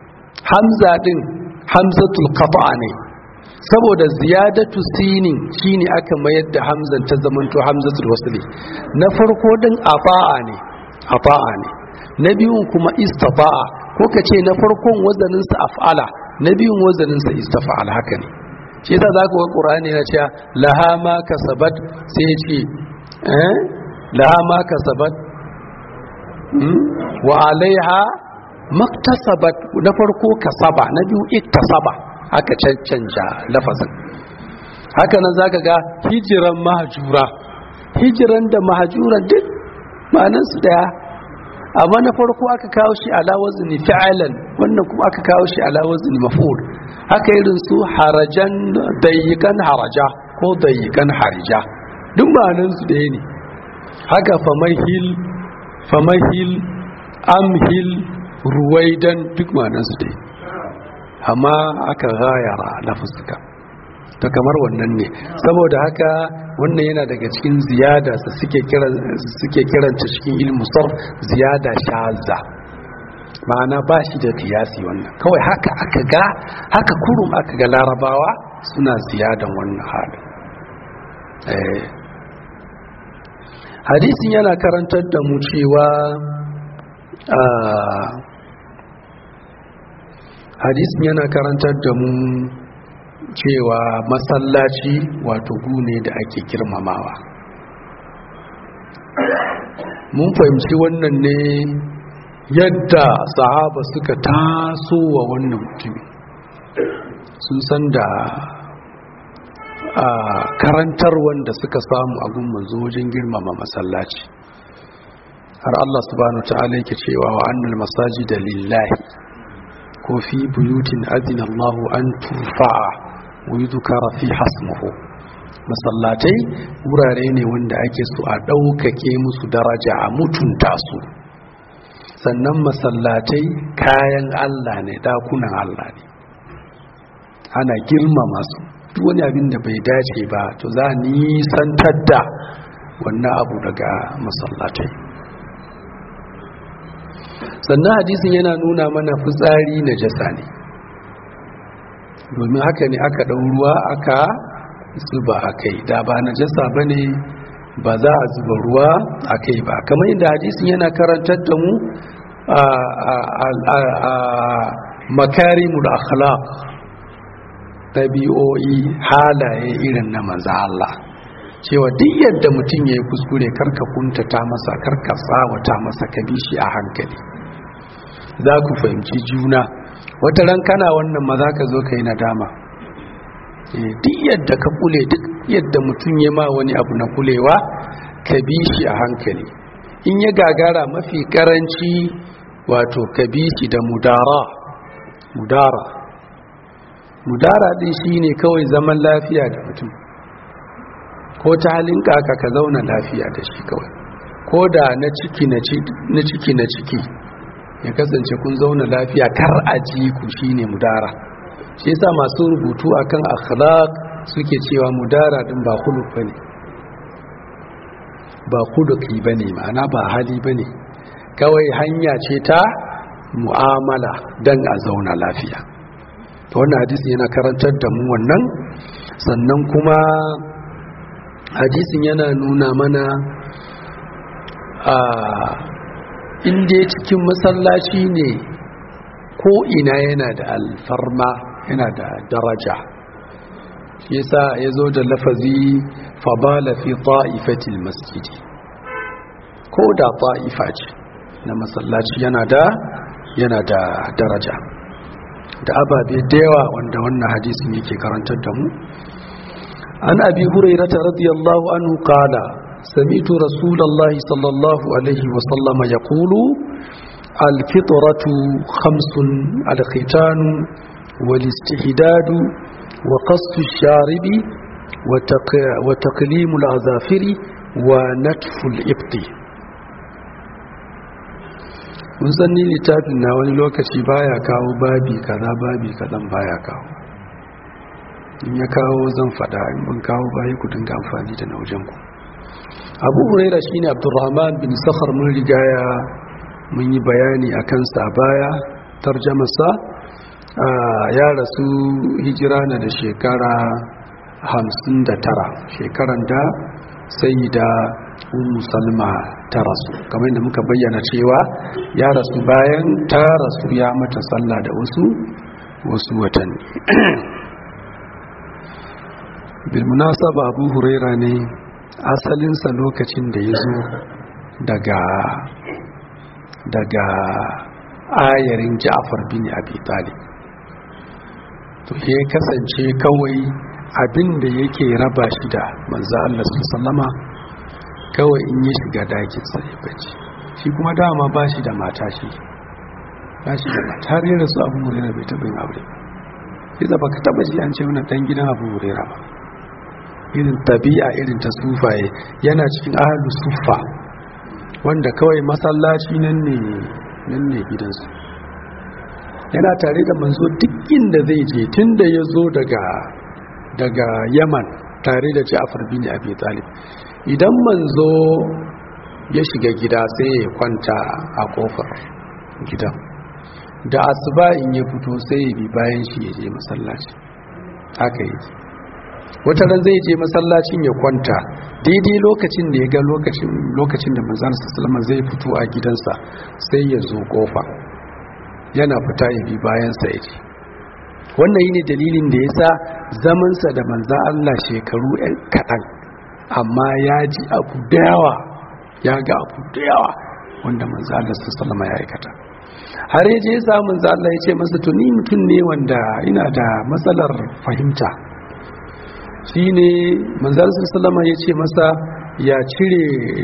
Speaker 1: hamzatul qata'a ne, saboda ziyadatu sinin shine aka mayar da hamzan ta zamanto hamzatul wasli. Na farko din afa'a ne, na biyun kuma istata'a, ko kace na farkon wazanin sa af'ala, na biyun wazanin sa istafa'al. haka ne. shi yasa zaka ga Qur'ani yana cewa laha ma kasabat, sai ya ce laha ma kasabat wa alaiha maktasabat. na farko kasaba, na biyu iktasaba, aka cancanja lafazin. haka nan zaka ga hijiran mahjura, hijiran da mahjuran duk ma'anar su daya, amma na farko aka kawo shi ala wazni fi'lan, wannan kuma aka kawo shi ala wazni maf'ul. haka irin su harajan, dayyikan haraja ko dayyikan harija, duk ma'anar su daya ne. haka famahil amhil ruwaidan, duk ma'anansu dai, amma aka gayara lafuska ta kamar wannan ne. saboda haka wannan yana daga cikin ziyada su suke kiranta cikin ilmu sarf ziyada shazza, ma'ana ba shi da kiyasi. wannan kawai haka aka ga, haka kurum aka ga larabawa suna ziyadan wannan halin. hadisin yana karantar da mu cewa hadisin yana karantar da mu cewa masallaci wato gune da ake girmamawa. mun fahimci wannan ne yadda sahaba suka taso wa wannan mutumin. sun san da karantar wanda suka samu a gun manzo wajen girmama masallaci, har Allah subhanahu ta'ala yake cewa wa annal masajida lillahi ko fi buyutin adina Allahu an turfa'a wa yudhkara fi hasmuhu. masallatai wurare ne wanda ake so a ɗaukake musu daraja, a mutunta su. sannan masallatai kayan Allah ne, dakunan Allah ne, ana girmama su. duk wani abin da bai dace ba to za a nisantar da wannan abu daga masallatai. sannan hadisin yana nuna mana fitsari na jasa ne, domin haka ne aka ɗau ruwa aka zuba a kai. da ba na jasa ba ne ba za a zuba ruwa a kai ba, kamar inda hadisin yana karantar da mu makarimul akhlaq, ɗabi'o'i, halaye irin na manzo Allah cewa duk yadda mutum ya yi kuskure karka kuntata masa, karka tsawata masa, ka bi shi a hankali, za ku fahimci juna. Wata ran kana wannan ma za ka zo ka yi nadama. Duk yadda ka kule, duk yadda mutum ya ma wani abu na kulewa, ka bi shi a hankali. In ya gagara mafi karanci wato ka bi shi da mudara din shine kawai zaman lafiya da mutum, ko ta halin kaka ka zauna lafiya da shi kawai, ko da na ciki ya kasance kun zauna lafiya, kar a ji ku shine mudara. Shi yasa masu rubutu akan akhlaq suke cewa mudara din ba khuluq bane, ba khuluqi bane, ma'ana ba hali bane, kawai hanya ce ta mu'amala dan a zauna lafiya. To wannan hadisi yana karantar da mu wannan. Sannan kuma hadisin yana nuna mana inda cikin masallaci ne ko ina yana da alfarma, yana da daraja. Shi yasa yazo da lafazi fabala fi ta'ifatil masjidi, ko da ta'ifa ce na masallaci yana da daraja, da ababe da yawa wanda wannan hadisin yake karantar da mu. An abi hurairah radiyallahu anhu qala sami'tu rasulullahi sallallahu alaihi wa sallama yaqulu al-fitratu khamsun al-khitan wal-istihdad wa qassu ash-sharibi wa taqlimu al-azafiri wa natfu al-ibti. mun san ni littafin na wani lokaci baya kawo babi kaza baya kawo. In ya kawo zan fada, in ban kawo bayi ku dinga amfani da naujen ku. Abu Hurairah shine Abdurrahman bin Sakhar, mun rigaya mun yi bayani akan sa baya, tarjamarsa. Ya rasu hijira na da shekara 59, shekaran da sayyida Ummu Salma ta rasu, kamar yadda muka bayyana cewa ya rasu bayan ta rasu ya mata sallah da wasu watanni. Bil munasaba Abu Huraira ne asalinsa lokacin da ya zo daga ayarin Ja'far bin Abi Talib, to ya kasance kawai abin da yake raba shi da manzo Allah sallama kawai in ya shiga dakin sa ya bace. Shi kuma dama ba shi da mata, har yi rasu Abu Huraira bai taɓa yin aure. Sai da baka taɓa ji an ce wannan dan gidan Abu Huraira ba. Irin tabi'a irin ta sufaye, yana cikin ahlus suffa wanda kawai masallaci nan ne gidansu. Yana tare da manzo duk inda zai je, tunda ya zo daga Yaman tare da Ja'far bin Abi Talib. Idan manzo ya shiga gida sai ya kwanta a kofar gidan, da asuba in ya fito sai ya bi bayan shi ya je masallaci. Haka yake. Wata ran zai je masallacin ya kwanta daidai lokacin da ya ga lokacin da manzon sallallahu zai fito a gidansa, sai ya zo kofa, yana fita ya bi bayan sa ya je. Wannan yine dalilin da yasa zaman sa da manzon Allah shekaru kaɗan, amma ya ji abu da yawa, ya ga abu da yawa wanda manzon Allah sallallahu ya aikata. Har ya je ya samu manzon Allah ya ce masa, to ni mutum ne wanda ina da matsalar fahimta. Shi ne manzan sallama ya ce masa ya cire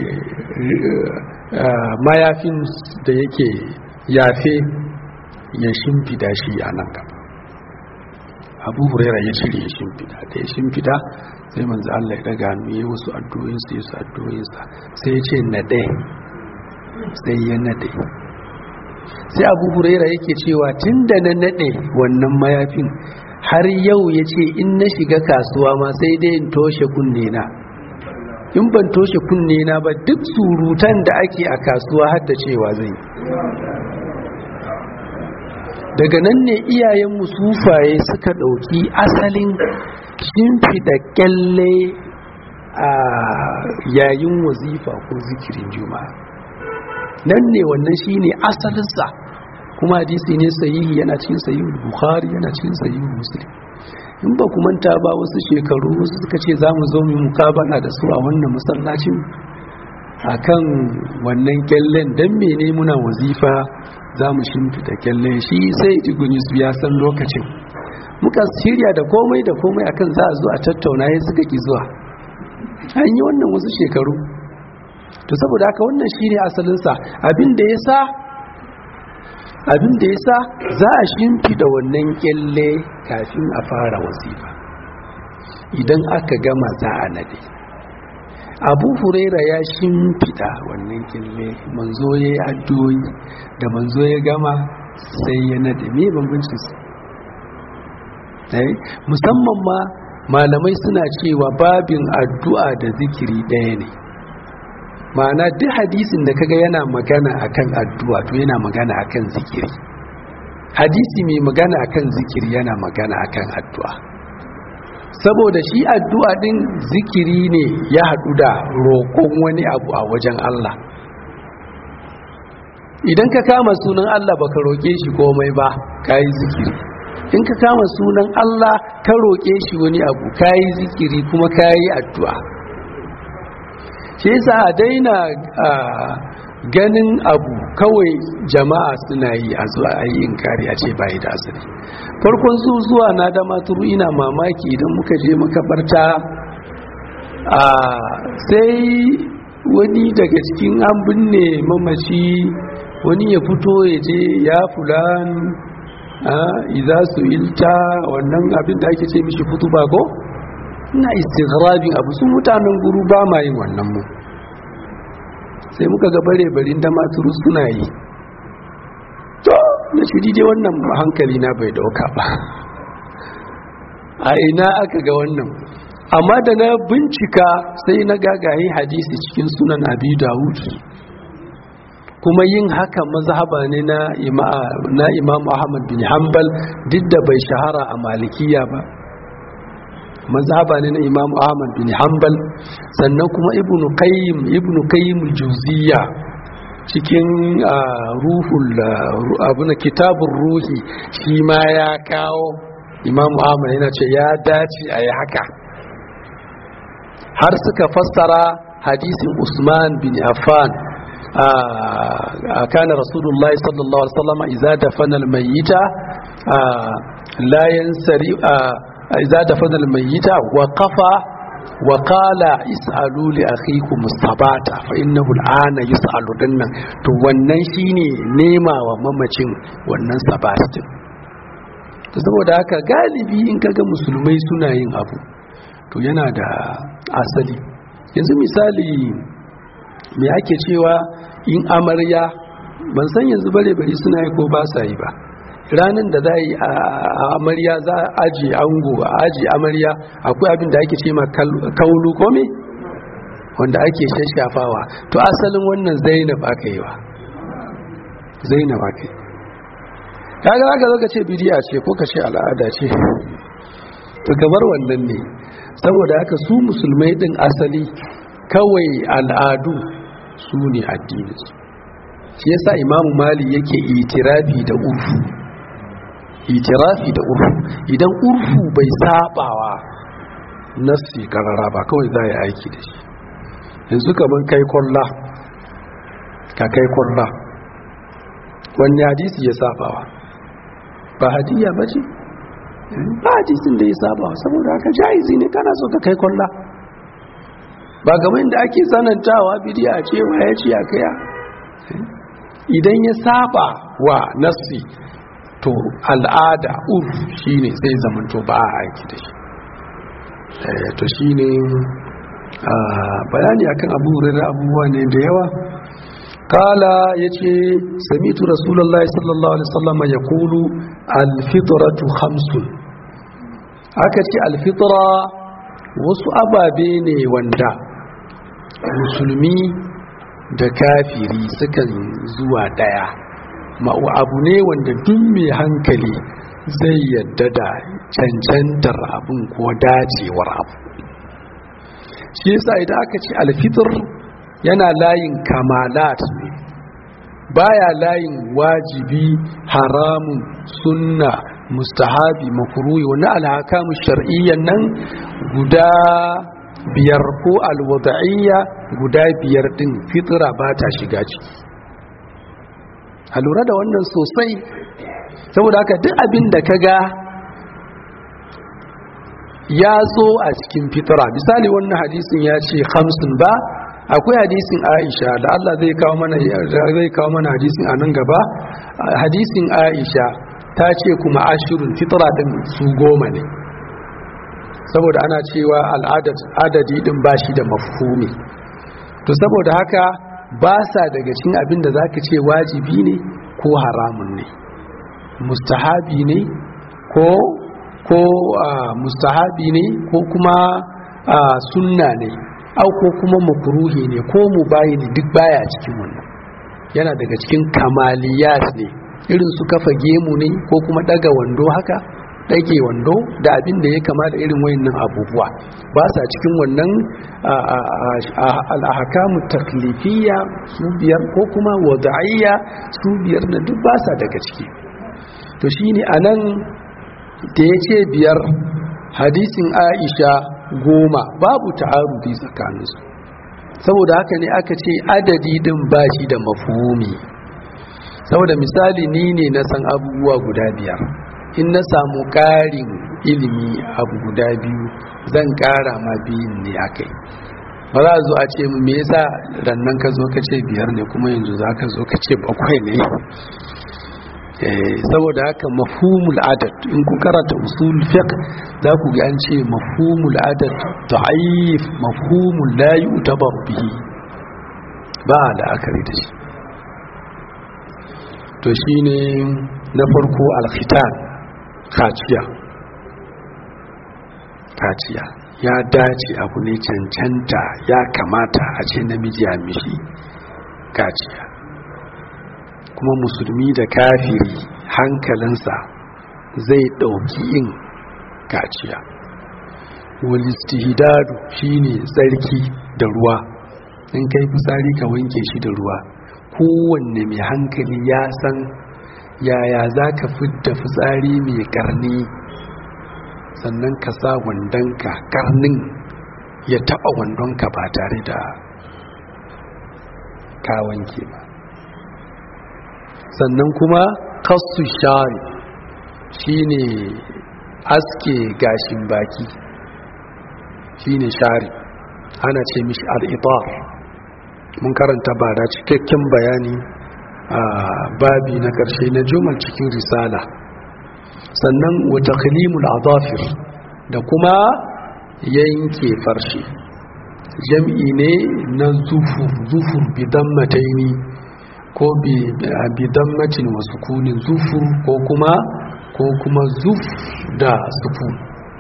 Speaker 1: mayafin da yake yafe ya shimfida shi a nan gaba. Abu Huraira ya cire ya shimfida, da ya shimfida sai manzan Allah ya daga hannu ya wasu addu'o'insa sai ya ce naɗe, sai ya naɗe. Sai Abu Huraira yake cewa tun da na naɗe wannan mayafin, har yau ya ce in na shiga kasuwa ma sai dai in toshe kunne na. In ban toshe kunne na ba, duk surutan da ake a kasuwa har da cewa zai. Daga nan ne iyayenmu sufaye suka ɗauki asalin shimfiɗa kyalle a yayin wazifa ko zikirin juma'a. Nan ne wannan shine asalinsa. kuma hadisi ne sahihi, yana cikin sahihul bukhari, yana cikin sahihul muslim. in ba ku manta ba wasu shekaru wasu suka ce za mu zo mu mukabala da su a wannan masallacin akan wannan kyallen, dan mene muna wazifa za mu shimfida kyalle. shi sai iguni su ya san lokacin muka shirya da komai akan za a zo a tattauna, ya suka ki zuwa. an yi wannan wasu shekaru. to saboda haka wannan shine asalinsa. abin da ya sa za a shimfida wannan kyalle kafin a fara wazifa. idan aka gama za a nade. Abu Huraira ya shimfida wannan kyalle, manzo ya yi addu'o'i, da manzo ya gama sai ya nade. me bambancin su? musamman ma malamai suna cewa babin addu'a da zikiri ɗaya ne. ma'ana duk hadisin da kaga yana magana akan addu'a to yana magana akan zikiri. hadisi mai magana akan zikiri yana magana akan addu'a, saboda shi addu'a din zikiri ne ya haɗu da roƙon wani abu a wajen Allah. idan ka kama sunan Allah baka roƙe shi komai ba kayi zikiri. in ka kama sunan Allah ka roƙe shi wani abu kayi zikiri kuma kayi addu'a. shi yasa a daina ganin abu kawai jama'a suna yi a zuwa a yi inkari a ce bai da asali. farkon zuwa na da maturu ina mamaki idan muka je makabarta sai wani daga cikin an binne mamaci wani ya fito ya je ya fulan idza su'ilta, wannan abin da ake ce mishi kutuba ko ina istighrabin abu. su mutanen guru ba ma yin wannan mu, sai muka ga barin da maturu suna yi. to na shi dai wannan hankali na bai dauka ba. a ina aka ga wannan? amma da na bincika sai na gagaye hadisi cikin sunan Abi Dawud, kuma yin haka mazhaba ne na Imam Ahmad bin Hanbal, duk da bai shahara a Malikiya ba. mazhaba ne na Imam Ahmad bin Hanbal. sannan kuma Ibn Qayyim al-Jawziyya cikin kitabun ruhi shi ma ya kawo. Imam Ahmad yana ce ya dace a yi haka, har suka fassara hadisin Usman bin Affan. كان رسول الله صلى الله عليه وسلم إذا دفن الميت لا ينسري إذا دفن الميت وقف وقال اسألوا لأخيكم الصبات فإنه الآن يسأل دنا. to wannan shine nema wa mamacin wannan sabatin. to saboda haka galibi in kaga musulmai suna yin abu to yana da asali. yanzu misali me ake cewa in amarya, ban san yanzu bare suna yi ko ba sa yi ba, ranar da za yi a amarya za a aji ango a aji amarya, akwai abin da ake ce ma kaulu kome wanda ake shashafawa. to asalin wannan Zainab aka yi wa Zainab aka yi. kaga aka zo ka ce bidiya ce ko ka ce al'ada ce, to kamar wannan ne. saboda haka su musulmai din asali kawai al'adu su ne addini. shi yasa Imamu Malik yake itirafi da urfu. idan urfu bai sabawa nassi karara ba, kawai za a yi aiki da shi. yanzu kaman kai kwalla wani hadisi ya sabawa? ba hadiya ba ce? ba hadisin da ya sabawa. saboda haka jaizi ne kana so ka kai kwalla, ba game da ake sanantawa bidiya cewa ya ci a kaya. idan ya saba wa nassi to al'ada shine sai zamanto ba a aiki da shi. to shine bayani akan Abu Hurairah abubuwa ne da yawa. kala yace sami'tu rasulullahi sallallahu alaihi wasallam yaqulu al-fitratu khamsun. aka ce al-fitra wasu ababe ne wanda musulmi da kafiri sukan zuwa daya. abu ne wanda duk mai hankali zai yadda da cancantar abin ko dacewar abu. shi yasa idan aka ce alfitr yana layin kamalat ne, baya layin wajibi, haramun, sunna, mustahabi, makruhi, wani alhakamu shar'iyyan nan guda biyar ko alwada'iyya guda biyar din fitra ba ta shiga ciki. A lura da wannan sosai, saboda haka duk abin da kaga ya zo a cikin fitra, misali wannan hadisin ya ce khamsun ba, akwai hadisin Aisha da Allah zai kawo mana hadisin a nan gaba. Hadisin Aisha ta ce kuma ashirun, fitra din su 10 ne, saboda ana cewa adadi din ba shi da mafhumi. To saboda haka ba sa daga cikin abin da zaka ce wajibi ne ko haramun ne, mustahabi ne ko mustahabi ne ko kuma sunna ne, au ko kuma makruhi ne ko mubahi ne, duk baya cikin wannan. Yana daga cikin kamaliyat ne, irin su kafa gemu ne ko kuma daga wando, haka dage wando da abin da ya kama da irin wayannan abubuwa ba sa cikin wannan al-ahkamu taklifiyya su biyar ko kuma wada'iyya su biyar na duk ba sa daga ciki. to shine anan da yace biyar, hadisin Aisha 10, babu ta'arudi tsakaninsu, saboda haka ne aka ce adadi din bashi da mafhumi. saboda misali ni ne na san abubuwa guda 5, in na samu ƙarin ilimi abu guda 2 zan ƙara ma 2 ne akai. ba za a zo a ce mu me yasa rannan ka zo ka ce 5 ne kuma yanzu za ka zo ka ce 7 ne. saboda haka mafhumul adad, in ku karanta usul fiqh za ku ga an ce mafhumul adad da'if, mafhumul la yu'tabar bihi, ba da akari da shi. to shine na farko al-khitan, kaciya ya dace, abu ne cancanta, ya kamata a ce namiji ya mishi kaciya. kuma musulmi da kafiri hankalinsa zai ɗauki yin kaciya. walistihdadu shine tsarki da ruwa, in kai fitsari ka wanke shi da ruwa. kowanne mai hankali ya san yaya za ka fidda fitsari mai karni sannan ka sa wandonka karnin ya taɓa wandonka ba tare da ka wanke ba. sannan kuma kasu shari shine aske gashin baki, shine shari, ana ce mishi al'itar. mun karanta ba da cikakken bayani a babi na ƙarshe na jumal cikin risala. sannan wa taqlimul adafir, da kuma yanke farshi, jam'i ne na zufur bidan mataini ko bidammatin wa sukunin, zufur ko kuma zuf da sukun,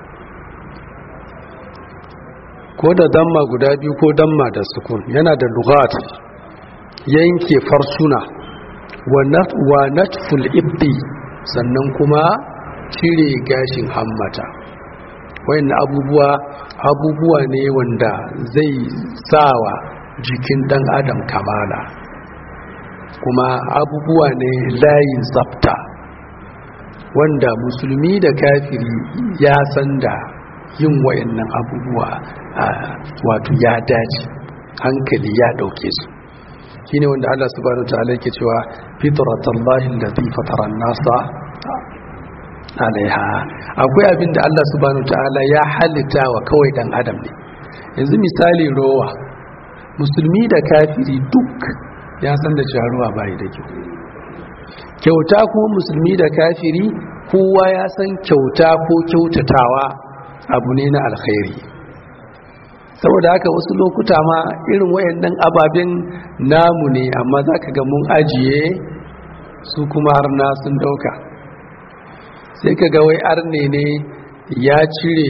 Speaker 1: ko da damma guda biyu ko damma da sukun. yana da lughat. yanke farsuna wa natful ibdi, sannan kuma cire gashin hammata. wayannan abubuwa ne wanda zai sawa jikin dan adam kamala, kuma abubuwa ne layin tsafta wanda musulmi da kafiri ya san da yin wayannan abubuwa wato ya dace, hankali ya dauke su. shine wanda Allah subhanahu wataala yake cewa fitratallahi allati fatara an-nasa alaiha. akwai abinda Allah subhanahu wataala ya halitta wa kawai dan adam ne. yanzu misali rowa, musulmi da kafiri duk ya san da cewa ruwa bai da kyau. kyauta kuma musulmi da kafiri kowa ya san kyauta ko kyautatawa abu ne na alkhairi. saboda haka wasu lokuta ma irin wayannan ababen namu ne, amma zaka ga mun ajiye su kuma har na sun dauka. sai ka ga wai arne ne ya cire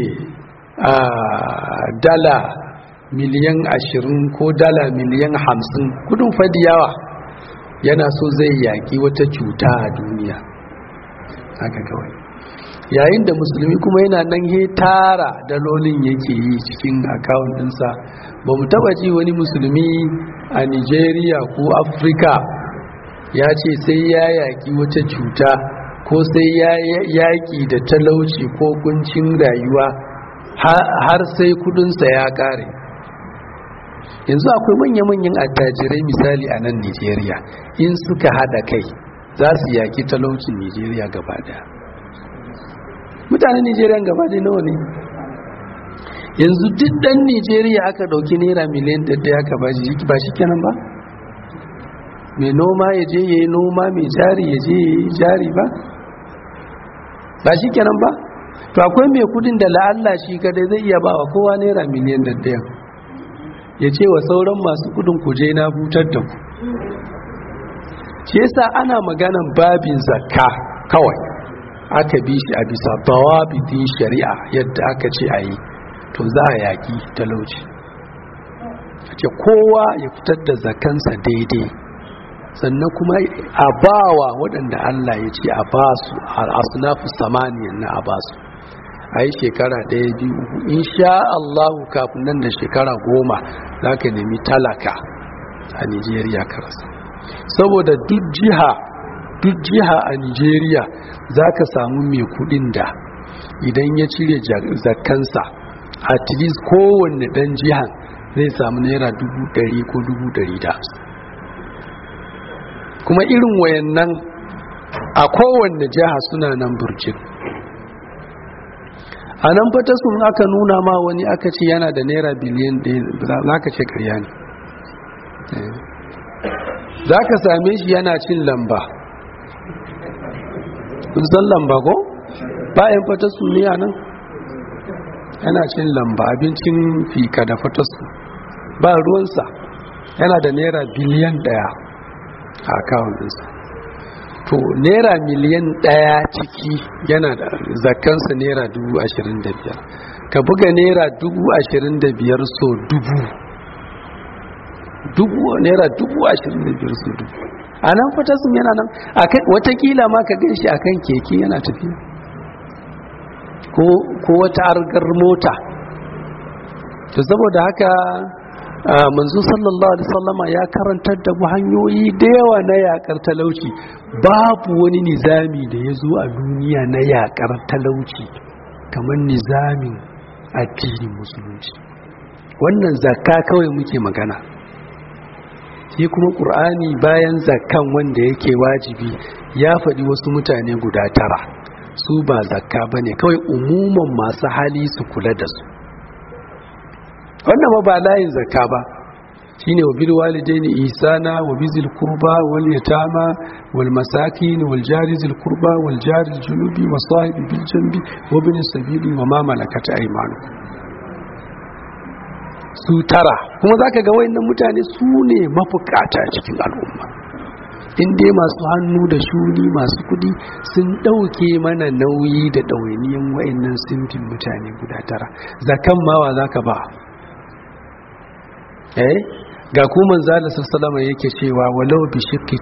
Speaker 1: dala miliyan 20 ko dala miliyan 50 kudin fadiyawa, yana so zai yaki wata cuta a duniya. haka kawai. yayin da musulmi kuma yana nan he tara dalolin yake yi cikin akawun dinsa. ba mu taba ji wani musulmi a Nigeria ko Africa ya ce sai ya yaƙi wata cuta ko sai ya yaƙi da talauci ko kuncin rayuwa har sai kudinsa ya ƙare. Yanzu akwai manya-manyan attajirai misali a nan Nigeria, in suka haɗa kai za su yaƙi talaucin Nigeria gaba daya. Mutanen Nigeria gaba daya nawa ne? Yanzu duk ɗan Nigeria aka ɗauki naira miliyan ɗaya aka ba shi kenan ba? Mai noma ya je ya yi noma, mai jari ya je ya yi jari ba shi kenan ba? To akwai mai kudin da la'alla shi kadai zai iya bawa kowa naira miliyan ɗaya, ya ce wa sauran masu kudin kuje na hutar da ku. Shi yasa ana maganan babin zakka kawai aka bi shi a bisa dawabitin shari'a yadda aka ce a yi, to za a yaƙi talauci. Ce kowa ya fitar da zakansa daidai, sannan kuma a bawa waɗanda Allah ya ce a ba su al-asnafu samaniyan na a ba su. A yi shekara 1, 2, 3 insha Allah kafin nan da shekara 10 za ka nemi talaka a Nigeria ka rasa. Saboda duk jiha a Nigeria za ka samu mai kudin da idan ya cire zakansa at least kowanne dan jihan zai samu naira 100 ko 150. Kuma irin wayannan a kowanne jiha suna nan burjin. A nan fata sun aka nuna ma wani aka ce yana da naira biliyan 1 za ka ce karya ne. Za ka same shi yana cin lamba. Kun san lamba ko? Bayan fata sun ne a nan? Yana cin lamba, abincin fika da fata su. Ba ruwansa, yana da naira biliyan 1 a akawun ɗinsa. To naira miliyan 1 ciki yana da zakansa naira 25,000. Ka buga naira 25,000 so naira 25,000 so 1000. A nan fata sun yana nan, watakila ma ka ganshi a kan keke yana tafiya ko wata argar mota. To saboda haka manzo sallallahu alaihi wasallama ya karantar da mu hanyoyi da yawa na yakar talauci. Babu wani nizami da ya zo a duniya na yakar talauci kamar nizamin addinin musulunci. Wannan zakka kawai muke magana. Shi kuma Qur'ani bayan zakkan wanda yake wajibi ya faɗi wasu mutane guda 9 su ba zakka bane, kawai umuman masu hali su kula da su. Wannan ba layin zakka ba, shine wa bil walidaini ihsana wa bizil qurba wal yatama wal masakin wal jari zil qurba wal jari junubi wa sahibi bil janbi wa bin sabili wa ma malakat aymanukum. Su 9 kuma zaka ga wayannan mutane su ne mafukata cikin al'umma. In dai masu hannu da shuni masu kudi sun dauke mana nauyi da dawainiyan wayannan sinfin mutane guda 9. Zakan mawa zaka ba? Ga kuma zalla sallama yake cewa walau bi shikki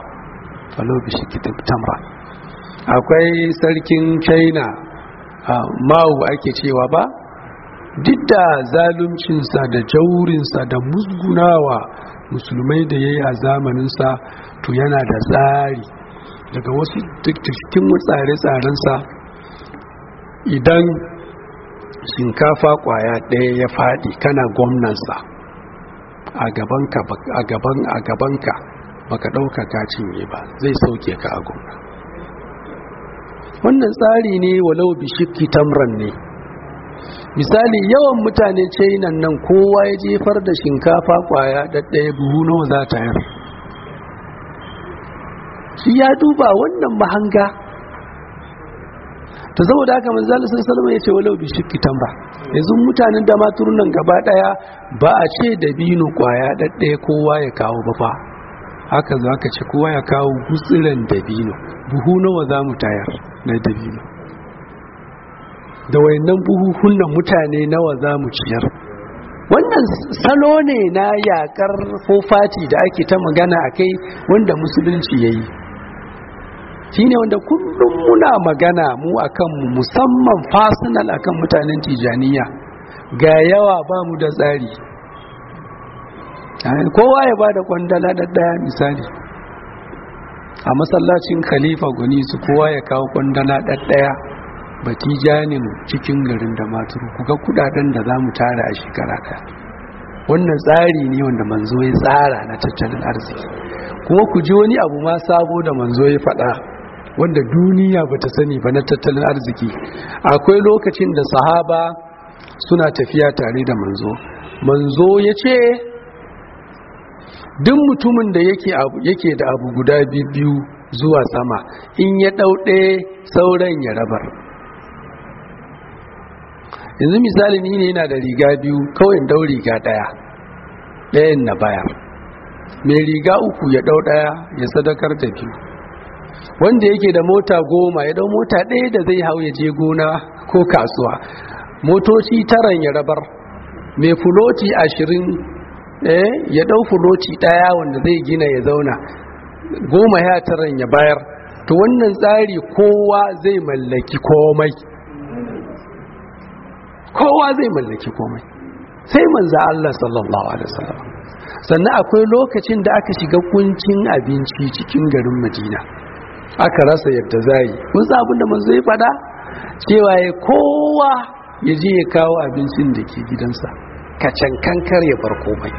Speaker 1: tamra. Akwai sarkin China Mao ake cewa ba, duk da zaluncinsa da jaurinsa da musgunawa musulmai da yayi a zamaninsa, to yana da tsari daga wasu cikin tsare-tsarensa. Idan shinkafa kwaya ɗaya ya faɗi kana gwamnansa a gabanka baka ɗauka ka cinye ba, zai sauke ka a gwamna. Wannan tsari ne walau bishikki tamran ne. Misali yawan mutane China nan kowa ya jefar da shinkafa kwaya ɗaya buhu nawa za ta yar. Shi ya duba wannan mahanga. To saboda haka manzo Allah sallallahu alaihi wasallam ya ce walau bishikki tamra. Yanzu mutanen da maturun nan gaba daya ba a ce dabino kwaya ɗaya kowa ya kawo ba fa. Haka za ka ce kowa ya kawo gutsiran dabino. Buhu nawa za mu tayar na dabino? Da wayannan buhuhunan mutane nawa za mu ciyar? Wannan salo ne na yakar fofati da ake ta magana akai wanda musulunci yayi. Shine wanda kullum muna magana mu akan musamman personal akan mutanen Tijaniya. Ga yawa ba mu da tsari. Kowa ya bada kwandala da daya misali. a masallacin khalifa gwani su kowa ya kawo kwandala ɗaɗɗaya batijanin cikin garin da maturu kuga kudaden da za mu tara a shekara ɗaya. Wannan tsari ne wanda manzo ya tsara na tattalin arziki. Kuma ku ji wani abu ma sabo da manzo ya faɗa wanda duniya bata sani ba na tattalin arziki. Akwai lokacin da sahaba suna tafiya tare da manzo ya ce duk mutumin da yake da abu guda biyu zuwa sama in ya ɗauɗe sauran ya rabar. Yanzu misali ni ne yana da riga biyu kawai in dau riga ɗayan na bayar, mai riga uku ya ɗau ɗaya ya sadakar da biyu, wanda yake da mota 10 ya ɗau mota ɗaya da zai hau ya je gona ko kasuwa, motoci 9 ya rabar, mai fuloti 20 ya ɗau fuloti ɗaya wanda zai gina ya zauna, 19 ya bayar. To wannan tsari kowa zai mallaki komai, sai manzo Allah sallallahu alaihi wasallam. Sannan akwai lokacin da aka shiga kuncin abinci cikin garin Madina, aka rasa yadda zai. Kun san abin da manzo ya faɗa cewa kowa ya je ya kawo abincin da ke gidansa, kacan kankar ya bar komai.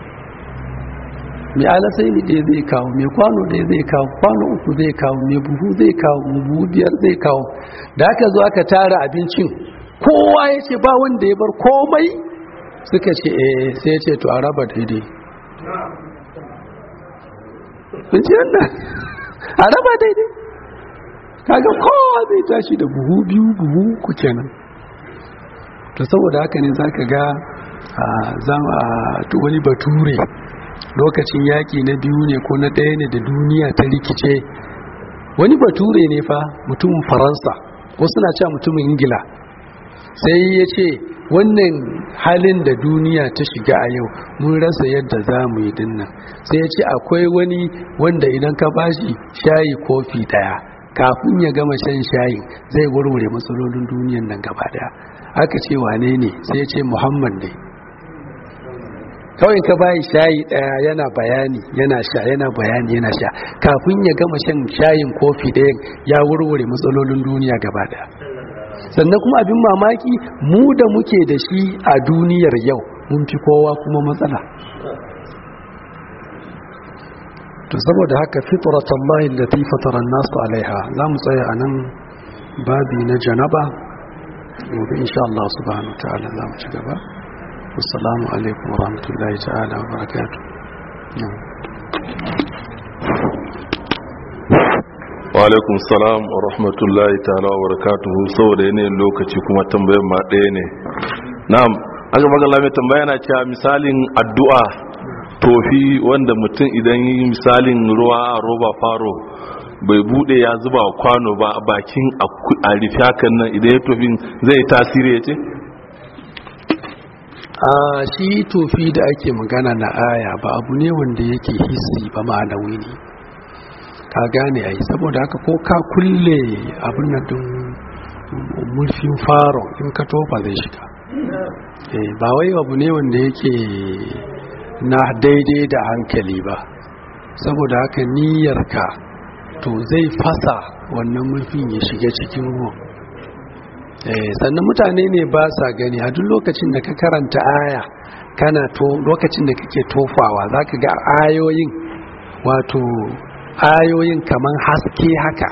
Speaker 1: Mai alasai ne ɗaya zai kawo, mai kwano ɗaya zai kawo, kwano 3 zai kawo, mai buhu zai kawo, buhu 5 zai kawo. Da aka zo aka tara abincin, kowa ya ce ba wanda ya bar komai, suka ce sai ya ce to a raba daidai. Kun ce yadda a raba daidai, kaga kowa zai tashi da buhu 2 buhu 3 kenan. To saboda haka ne zaka ga wani bature lokacin yaƙi na 2 ne ko na 1 ne da duniya ta rikice, wani bature ne fa mutumin Faransa, wasu na cewa mutumin Ingila, sai ya ce wannan halin da duniya ta shiga a yau mun rasa yadda za mu yi dinnan. Sai ya ce akwai wani wanda idan ka bashi shayi kofi 1 kafin ya gama shan shayin zai warware matsalolin duniyan nan gaba daya. Aka ce wane ne? Sai ya ce Muhammad ne. Kawai ka bayi shayi 1 yana bayani yana sha, yana bayani yana sha, kafin ya gama shan shayin kofi 1 ya warware matsalolin duniya gaba daya. Sannan kuma abin mamaki mu da muke da shi a duniyar yau mun fi kowa kuma matsala. To saboda haka fitratallahi allati fatara an-nas alaiha, za mu tsaya anan babi na janaba, gobe insha Allah subhanahu wa ta'ala za mu ci gaba. Assalamu alaikum wa rahmatullahi ta'ala wa barakatuh.
Speaker 2: Wa alaikum salam wa rahmatullahi ta'ala wa barakatuhu. Saboda yanayin lokaci kuma tambayar ma ɗaya ne. Na'am, aka magana mai tambaya na cewa misalin addu'a tofi wanda mutum idan yi misalin ruwa a roba faro bai bude ya zuba kwano ba a bakin a rufe hakan nan, idan ya tofin zai tasiri ya ce?
Speaker 1: Shi tofi da ake magana na aya ba abu ne wanda yake hissi ba ma'anawi ne, ka gane ai. Saboda haka ko ka kulle abin nan din murfin faro in ka tofa zai shiga. Ba wai abu ne wanda yake na daidai da hankali ba. Saboda haka niyyarka to zai fasa wannan murfin ya shiga cikin ruwan. Sannan mutane ne ba sa gani a duk lokacin da ka karanta aya kana lokacin da kake tofawa zaka ga ayoyin kaman haske haka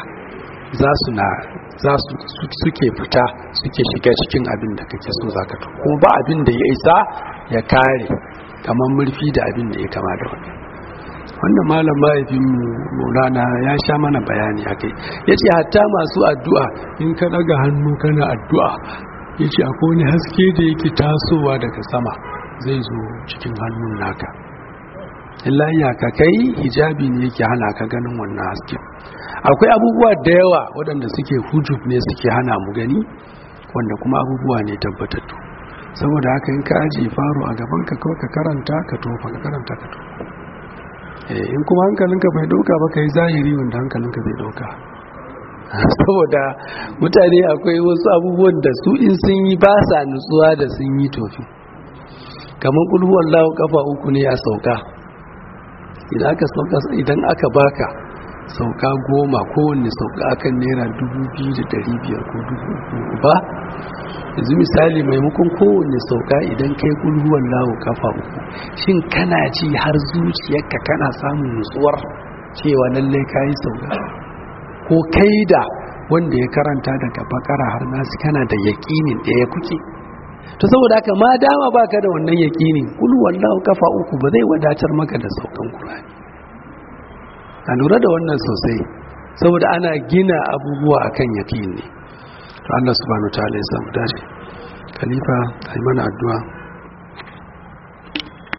Speaker 1: suke fita suke shiga cikin abin da kake so zaka to kuma ba abin da ya isa ya kare kaman murfi da abin da ya kama da wannan malam mahaifin Maulana ya sha mana bayani akai. Yace hatta masu addu'a in ka daga hannu kana addu'a, yace akwai wani haske da yake tasowa daga sama zai zo cikin hannun naka. illa iyaka kai hijabi ne yake hana ka ganin wannan haske. Akwai abubuwa da yawa waɗanda suke hujub ne suke hana mu gani, wanda kuma abubuwa ne tabbatattu. Saboda haka in ka ajiye faro a gaban ka kawai ka karanta ka tofa, ka karanta ka tofa. In kuma hankalinka bai dauka ba kai zahiri wanda hankalinka bai dauka. Saboda mutane akwai wasu abubuwan da su in sun yi ba sa nutsuwa da sun yi tofi. Kamar kulhu wallahu kafa 3 ne a sauka. Idan aka baka sauka 10 kowanne sauka akan naira 2,500 ko 3,000 ba. Yanzu misali maimakon kowanne sauka idan kai kulhuwan lawo kafa 3, shin kana ci har zuciyarka kana samun nutsuwar cewa lallai kayi sauka, ko kai da wanda ya karanta daga bakara har nasu kana da yaƙinin ɗaya kuke? To saboda haka ma dama baka da wannan yaƙinin, kulhuwan lawo kafa 3 ba zai wadatar maka da saukan Qur'ani. A lura da wannan sosai, saboda ana gina abubuwa akan yaƙini. Allah subhanahu wa ta'ala ya samu dace. Khalifa ai mana addu'a.